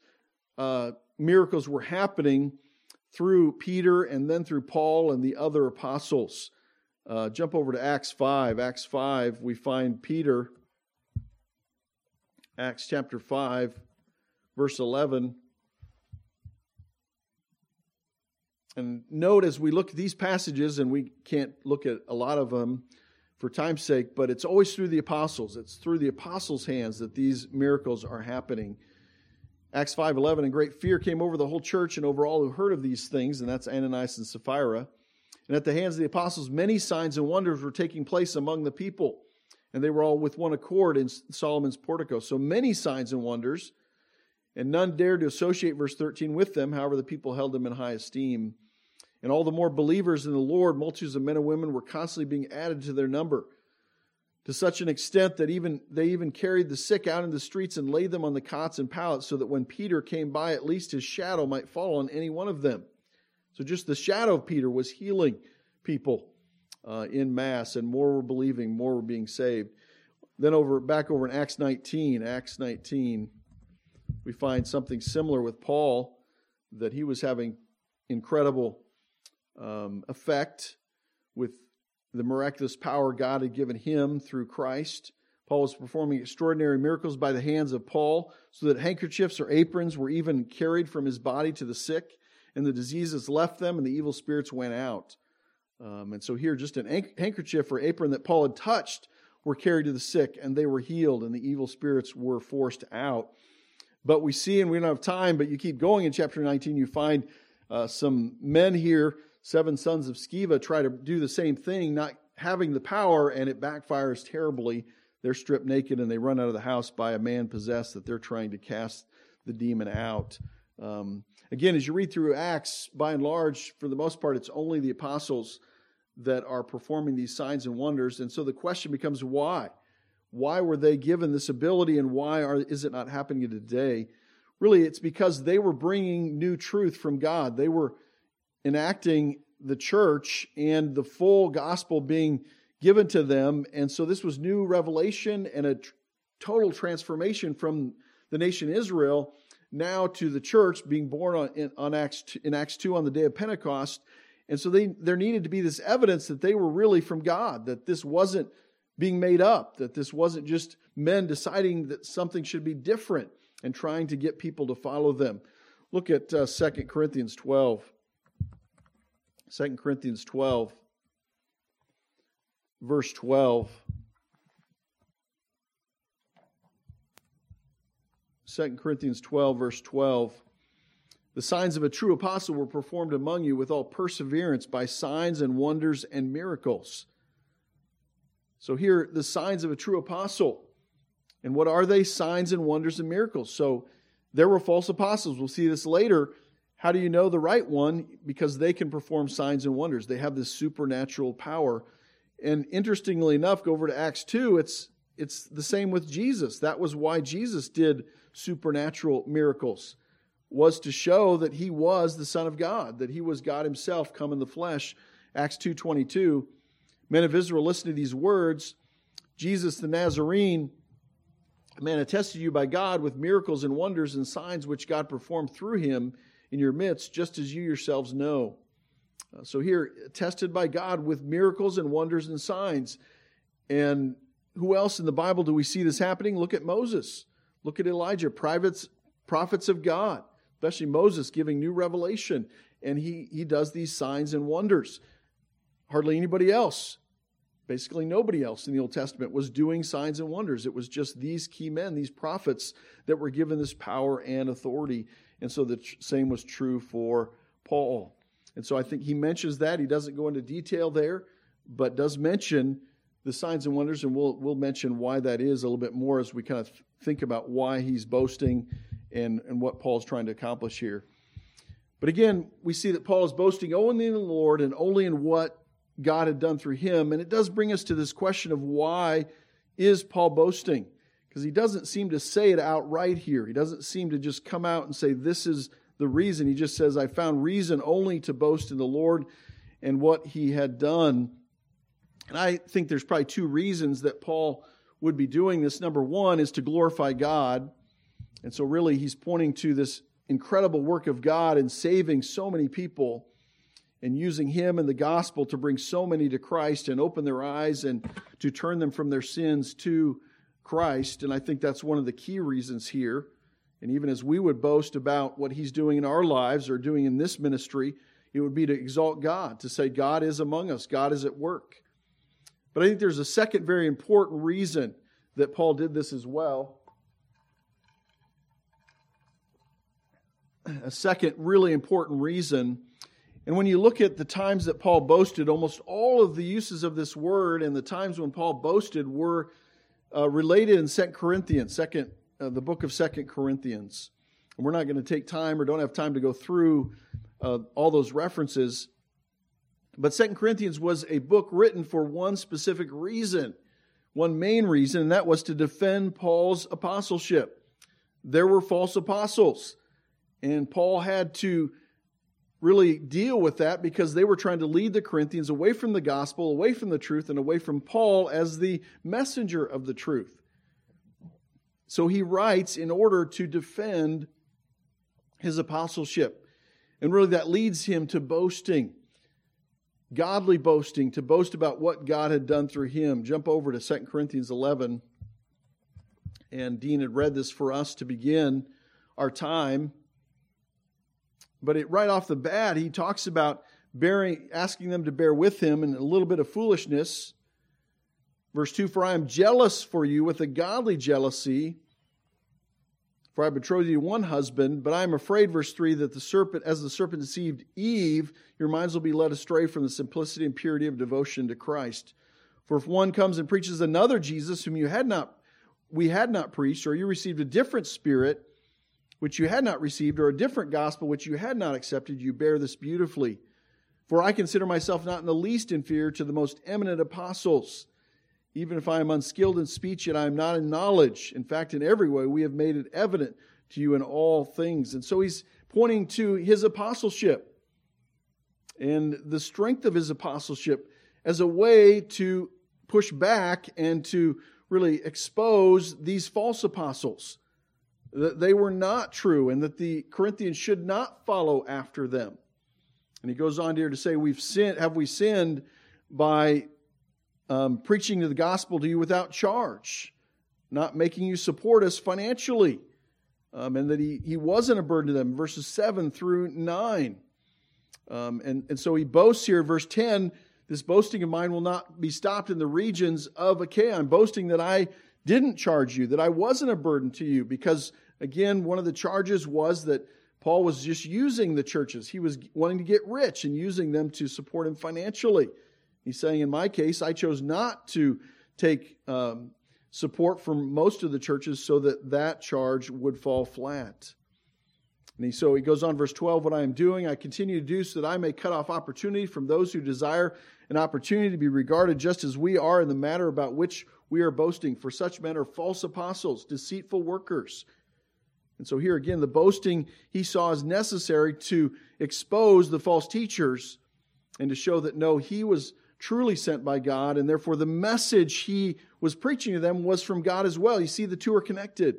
miracles were happening through Peter and then through Paul and the other apostles. Jump over to Acts 5. Acts 5, we find Peter. Acts chapter 5, verse 11. And note as we look at these passages, and we can't look at a lot of them for time's sake, but it's always through the apostles. It's through the apostles' hands that these miracles are happening. Acts 5:11, and great fear came over the whole church and over all who heard of these things, and that's Ananias and Sapphira. And at the hands of the apostles, many signs and wonders were taking place among the people, and they were all with one accord in Solomon's portico. So many signs and wonders, and none dared to associate, verse 13, with them. However, the people held them in high esteem. And all the more believers in the Lord, multitudes of men and women were constantly being added to their number, to such an extent that they even carried the sick out in the streets and laid them on the cots and pallets, so that when Peter came by, at least his shadow might fall on any one of them. So just the shadow of Peter was healing people in mass, and more were believing, more were being saved. Then back over in Acts 19, we find something similar with Paul, that he was having incredible effect with the miraculous power God had given him through Christ. Paul was performing extraordinary miracles by the hands of Paul, so that handkerchiefs or aprons were even carried from his body to the sick, and the diseases left them, and the evil spirits went out. And so here, just an handkerchief or apron that Paul had touched were carried to the sick, and they were healed, and the evil spirits were forced out. But we see, and we don't have time, but you keep going in chapter 19, you find some men here 7 sons of Sceva try to do the same thing, not having the power, and it backfires terribly. They're stripped naked and they run out of the house by a man possessed that they're trying to cast the demon out. Again, as you read through Acts, by and large, for the most part, it's only the apostles that are performing these signs and wonders. And so the question becomes, why? Why were they given this ability, and why is it not happening today? Really, it's because they were bringing new truth from God. They were enacting the church and the full gospel being given to them. And so this was new revelation and a total transformation from the nation Israel now to the church being born in Acts 2 on the day of Pentecost. And so there needed to be this evidence that they were really from God, that this wasn't being made up, that this wasn't just men deciding that something should be different and trying to get people to follow them. Look at 2 Corinthians 12. 2 Corinthians 12, verse 12. 2 Corinthians 12, verse 12. The signs of a true apostle were performed among you with all perseverance by signs and wonders and miracles. So here, the signs of a true apostle. And what are they? Signs and wonders and miracles. So there were false apostles. We'll see this later. How do you know the right one? Because they can perform signs and wonders. They have this supernatural power. And interestingly enough, go over to Acts 2, it's the same with Jesus. That was why Jesus did supernatural miracles, was to show that he was the Son of God, that he was God himself come in the flesh. Acts 2:22, men of Israel, listen to these words. Jesus the Nazarene, a man attested to you by God with miracles and wonders and signs which God performed through him in your midst, just as you yourselves know. So here, attested by God with miracles and wonders and signs. And who else in the Bible do we see this happening? Look at Moses. Look at Elijah, prophets of God, especially Moses giving new revelation. And he does these signs and wonders. Hardly anybody else, basically nobody else in the Old Testament was doing signs and wonders. It was just these key men, these prophets, that were given this power and authority. And so the same was true for Paul. And so I think he mentions that. He doesn't go into detail there, but does mention the signs and wonders, and we'll mention why that is a little bit more as we kind of think about why he's boasting and what Paul's trying to accomplish here. But again, we see that Paul is boasting only in the Lord and only in what God had done through him. And it does bring us to this question of why is Paul boasting? Because he doesn't seem to say it outright here. He doesn't seem to just come out and say, this is the reason. He just says, I found reason only to boast in the Lord and what he had done. And I think there's probably 2 reasons that Paul would be doing this. Number 1 is to glorify God. And so really he's pointing to this incredible work of God in saving so many people and using him and the gospel to bring so many to Christ and open their eyes and to turn them from their sins to Christ. And I think that's one of the key reasons here. And even as we would boast about what he's doing in our lives or doing in this ministry, it would be to exalt God, to say God is among us, God is at work. But I think there's a second very important reason that Paul did this as well. A second really important reason. And when you look at the times that Paul boasted, almost all of the uses of this word and the times when Paul boasted were related in 2 Corinthians, the book of 2 Corinthians. And we're not going to take time or don't have time to go through all those references. But 2 Corinthians was a book written for one specific reason, one main reason, and that was to defend Paul's apostleship. There were false apostles, and Paul had to really deal with that because they were trying to lead the Corinthians away from the gospel, away from the truth, and away from Paul as the messenger of the truth. So he writes in order to defend his apostleship. And really that leads him to boasting. Godly boasting, to boast about what God had done through him. Jump over to 2 Corinthians 11. And Dean had read this for us to begin our time. But right off the bat, he talks about asking them to bear with him in a little bit of foolishness. Verse 2, for I am jealous for you with a godly jealousy. For I betrothed you to one husband, but I am afraid, verse 3, that as the serpent deceived Eve, your minds will be led astray from the simplicity and purity of devotion to Christ. For if one comes and preaches another Jesus, whom we had not preached, or you received a different spirit, which you had not received, or a different gospel, which you had not accepted, you bear this beautifully. For I consider myself not in the least inferior to the most eminent apostles. Even if I am unskilled in speech, yet I am not in knowledge. In fact, in every way, we have made it evident to you in all things. And so he's pointing to his apostleship and the strength of his apostleship as a way to push back and to really expose these false apostles, that they were not true and that the Corinthians should not follow after them. And he goes on here to say, have we sinned by preaching the gospel to you without charge, not making you support us financially, and that he wasn't a burden to them, verses 7 through 9. And so he boasts here, verse 10, this boasting of mine will not be stopped in the regions of Achaia. I'm boasting that I didn't charge you, that I wasn't a burden to you, because, again, one of the charges was that Paul was just using the churches. He was wanting to get rich and using them to support him financially. He's saying, in my case, I chose not to take support from most of the churches so that charge would fall flat. And so he goes on, verse 12, what I am doing, I continue to do so that I may cut off opportunity from those who desire an opportunity to be regarded just as we are in the matter about which we are boasting. For such men are false apostles, deceitful workers. And so here again, the boasting he saw as necessary to expose the false teachers and to show that no, he was truly sent by God, and therefore the message he was preaching to them was from God as well. You see, the two are connected.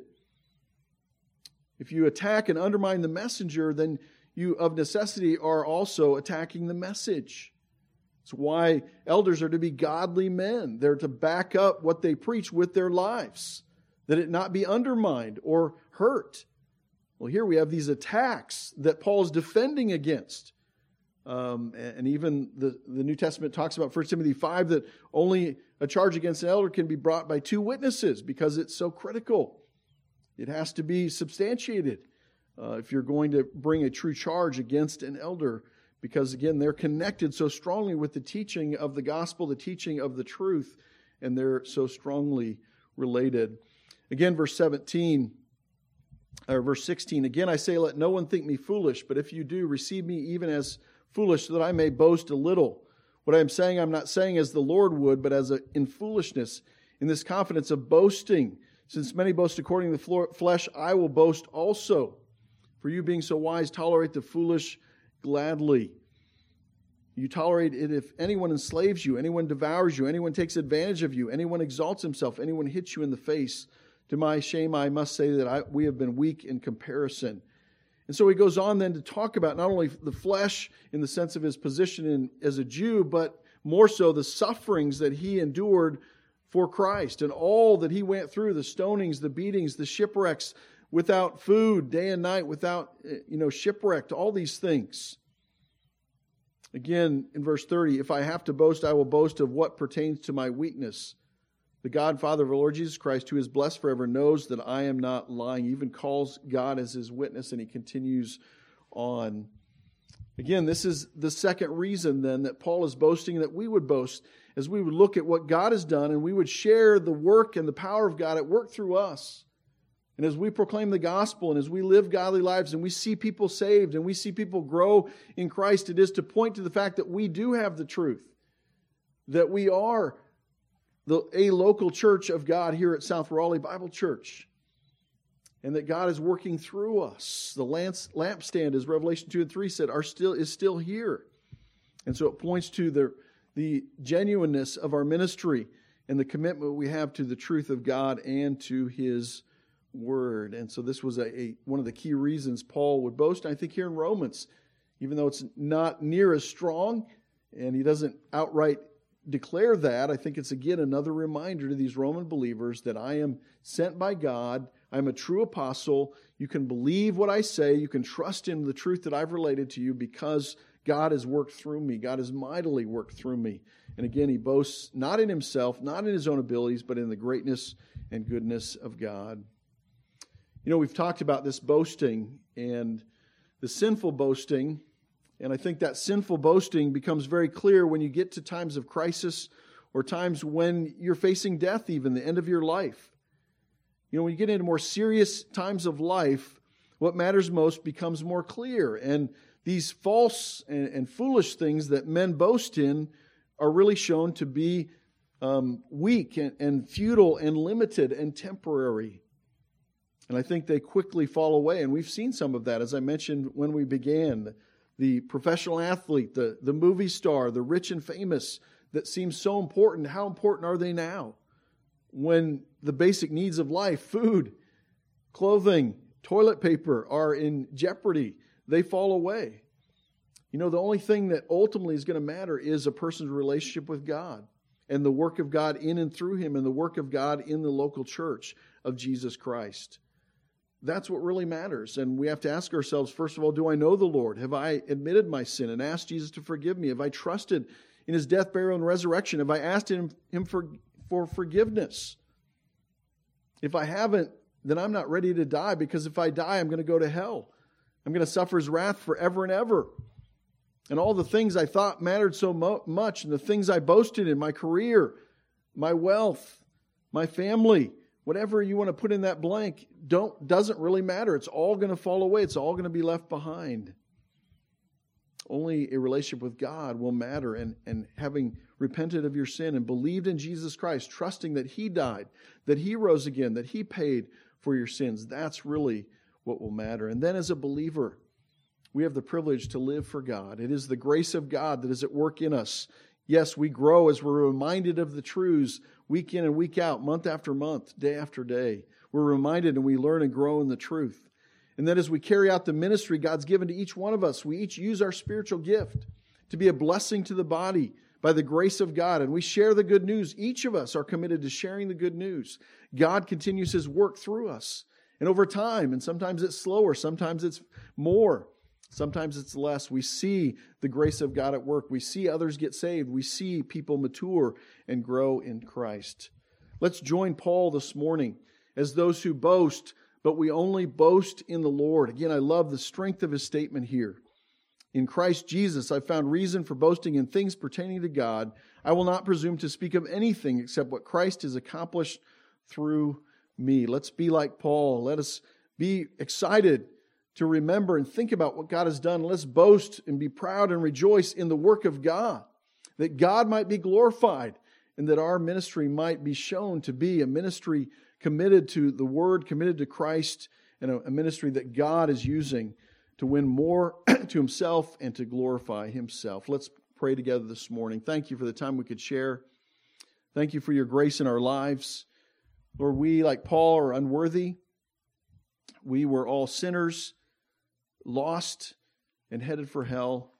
If you attack and undermine the messenger, then you of necessity are also attacking the message. It's why elders are to be godly men. They're to back up what they preach with their lives, that it not be undermined or hurt. Well, here we have these attacks that Paul is defending against. And even the New Testament talks about 1 Timothy 5 that only a charge against an elder can be brought by two witnesses because it's so critical. It has to be substantiated if you're going to bring a true charge against an elder, because, again, they're connected so strongly with the teaching of the gospel, the teaching of the truth, and they're so strongly related. Again, verse 16, again I say, let no one think me foolish, but if you do, receive me even as foolish, so that I may boast a little. What I am saying, I'm not saying as the Lord would, but in foolishness, in this confidence of boasting. Since many boast according to the flesh, I will boast also. For you being so wise, tolerate the foolish gladly. You tolerate it if anyone enslaves you, anyone devours you, anyone takes advantage of you, anyone exalts himself, anyone hits you in the face. To my shame, I must say that we have been weak in comparison. And so he goes on then to talk about not only the flesh in the sense of his position as a Jew, but more so the sufferings that he endured for Christ and all that he went through, the stonings, the beatings, the shipwrecks, without food, day and night, without, shipwrecked, all these things. Again, in verse 30, if I have to boast, I will boast of what pertains to my weakness. The God, Father of our Lord Jesus Christ, who is blessed forever, knows that I am not lying. He even calls God as his witness, and he continues on. Again, this is the second reason then that Paul is boasting, that we would boast, as we would look at what God has done, and we would share the work and the power of God at work through us. And as we proclaim the gospel, and as we live godly lives, and we see people saved, and we see people grow in Christ, it is to point to the fact that we do have the truth, that we are a local church of God here at South Raleigh Bible Church, and that God is working through us. The lampstand, as Revelation 2 and 3 said, is still here. And so it points to the genuineness of our ministry and the commitment we have to the truth of God and to his word. And so this was one of the key reasons Paul would boast. And I think here in Romans, even though it's not near as strong, and he doesn't outright declare that, I think it's again another reminder to these Roman believers that I am sent by God. I'm a true apostle. You can believe what I say. You can trust in the truth that I've related to you because God has worked through me. God has mightily worked through me. And again, he boasts not in himself, not in his own abilities, but in the greatness and goodness of God. You know, we've talked about this boasting and the sinful boasting, and I think that sinful boasting becomes very clear when you get to times of crisis or times when you're facing death, even the end of your life. You know, when you get into more serious times of life, what matters most becomes more clear. And these false and foolish things that men boast in are really shown to be weak and futile and limited and temporary. And I think they quickly fall away. And we've seen some of that, as I mentioned when we began. The professional athlete, the movie star, the rich and famous that seems so important. How important are they now? When the basic needs of life, food, clothing, toilet paper are in jeopardy, they fall away. You know, the only thing that ultimately is going to matter is a person's relationship with God and the work of God in and through him and the work of God in the local church of Jesus Christ. That's what really matters. And we have to ask ourselves, first of all, do I know the Lord? Have I admitted my sin and asked Jesus to forgive me? Have I trusted in his death, burial, and resurrection? Have I asked him for forgiveness? If I haven't, then I'm not ready to die, because if I die, I'm going to go to hell. I'm going to suffer his wrath forever and ever. And all the things I thought mattered so much, and the things I boasted in, my career, my wealth, my family, whatever you want to put in that blank, doesn't really matter. It's all going to fall away. It's all going to be left behind. Only a relationship with God will matter, and having repented of your sin and believed in Jesus Christ, trusting that he died, that he rose again, that he paid for your sins, that's really what will matter. And then as a believer, we have the privilege to live for God. It is the grace of God that is at work in us. Yes, we grow as we're reminded of the truths week in and week out, month after month, day after day. We're reminded and we learn and grow in the truth. And then as we carry out the ministry God's given to each one of us, we each use our spiritual gift to be a blessing to the body by the grace of God. And we share the good news. Each of us are committed to sharing the good news. God continues his work through us. And over time, and sometimes it's slower, sometimes it's more, sometimes it's less, we see the grace of God at work. We see others get saved. We see people mature and grow in Christ. Let's join Paul this morning as those who boast, but we only boast in the Lord. Again, I love the strength of his statement here. In Christ Jesus, I found reason for boasting in things pertaining to God. I will not presume to speak of anything except what Christ has accomplished through me. Let's be like Paul. Let us be excited to remember and think about what God has done. Let's boast and be proud and rejoice in the work of God, that God might be glorified and that our ministry might be shown to be a ministry committed to the Word, committed to Christ, and a ministry that God is using to win more to himself and to glorify himself. Let's pray together this morning. Thank you for the time we could share. Thank you for your grace in our lives. Lord, we, like Paul, are unworthy. We were all sinners, lost and headed for hell.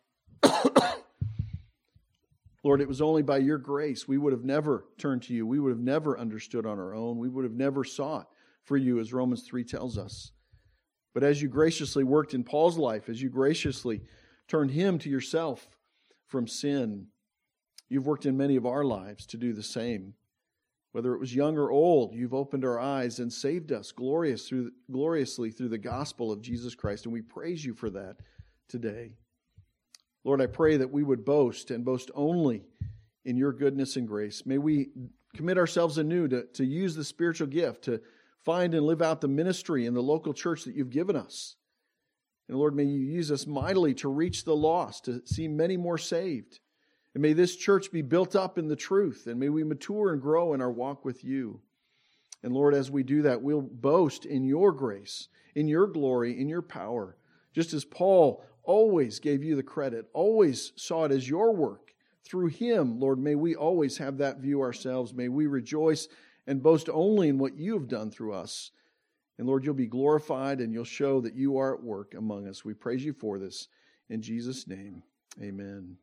Lord, it was only by your grace. We would have never turned to you. We would have never understood on our own. We would have never sought for you, as Romans 3 tells us. But as you graciously worked in Paul's life, as you graciously turned him to yourself from sin, you've worked in many of our lives to do the same. Whether it was young or old, you've opened our eyes and saved us gloriously through the gospel of Jesus Christ. And we praise you for that today. Lord, I pray that we would boast and boast only in your goodness and grace. May we commit ourselves anew to use the spiritual gift, to find and live out the ministry in the local church that you've given us. And Lord, may you use us mightily to reach the lost, to see many more saved. And may this church be built up in the truth, and may we mature and grow in our walk with you. And Lord, as we do that, we'll boast in your grace, in your glory, in your power. Just as Paul always gave you the credit, always saw it as your work. Through him, Lord, may we always have that view ourselves. May we rejoice and boast only in what you have done through us. And Lord, you'll be glorified and you'll show that you are at work among us. We praise you for this. In Jesus' name, amen.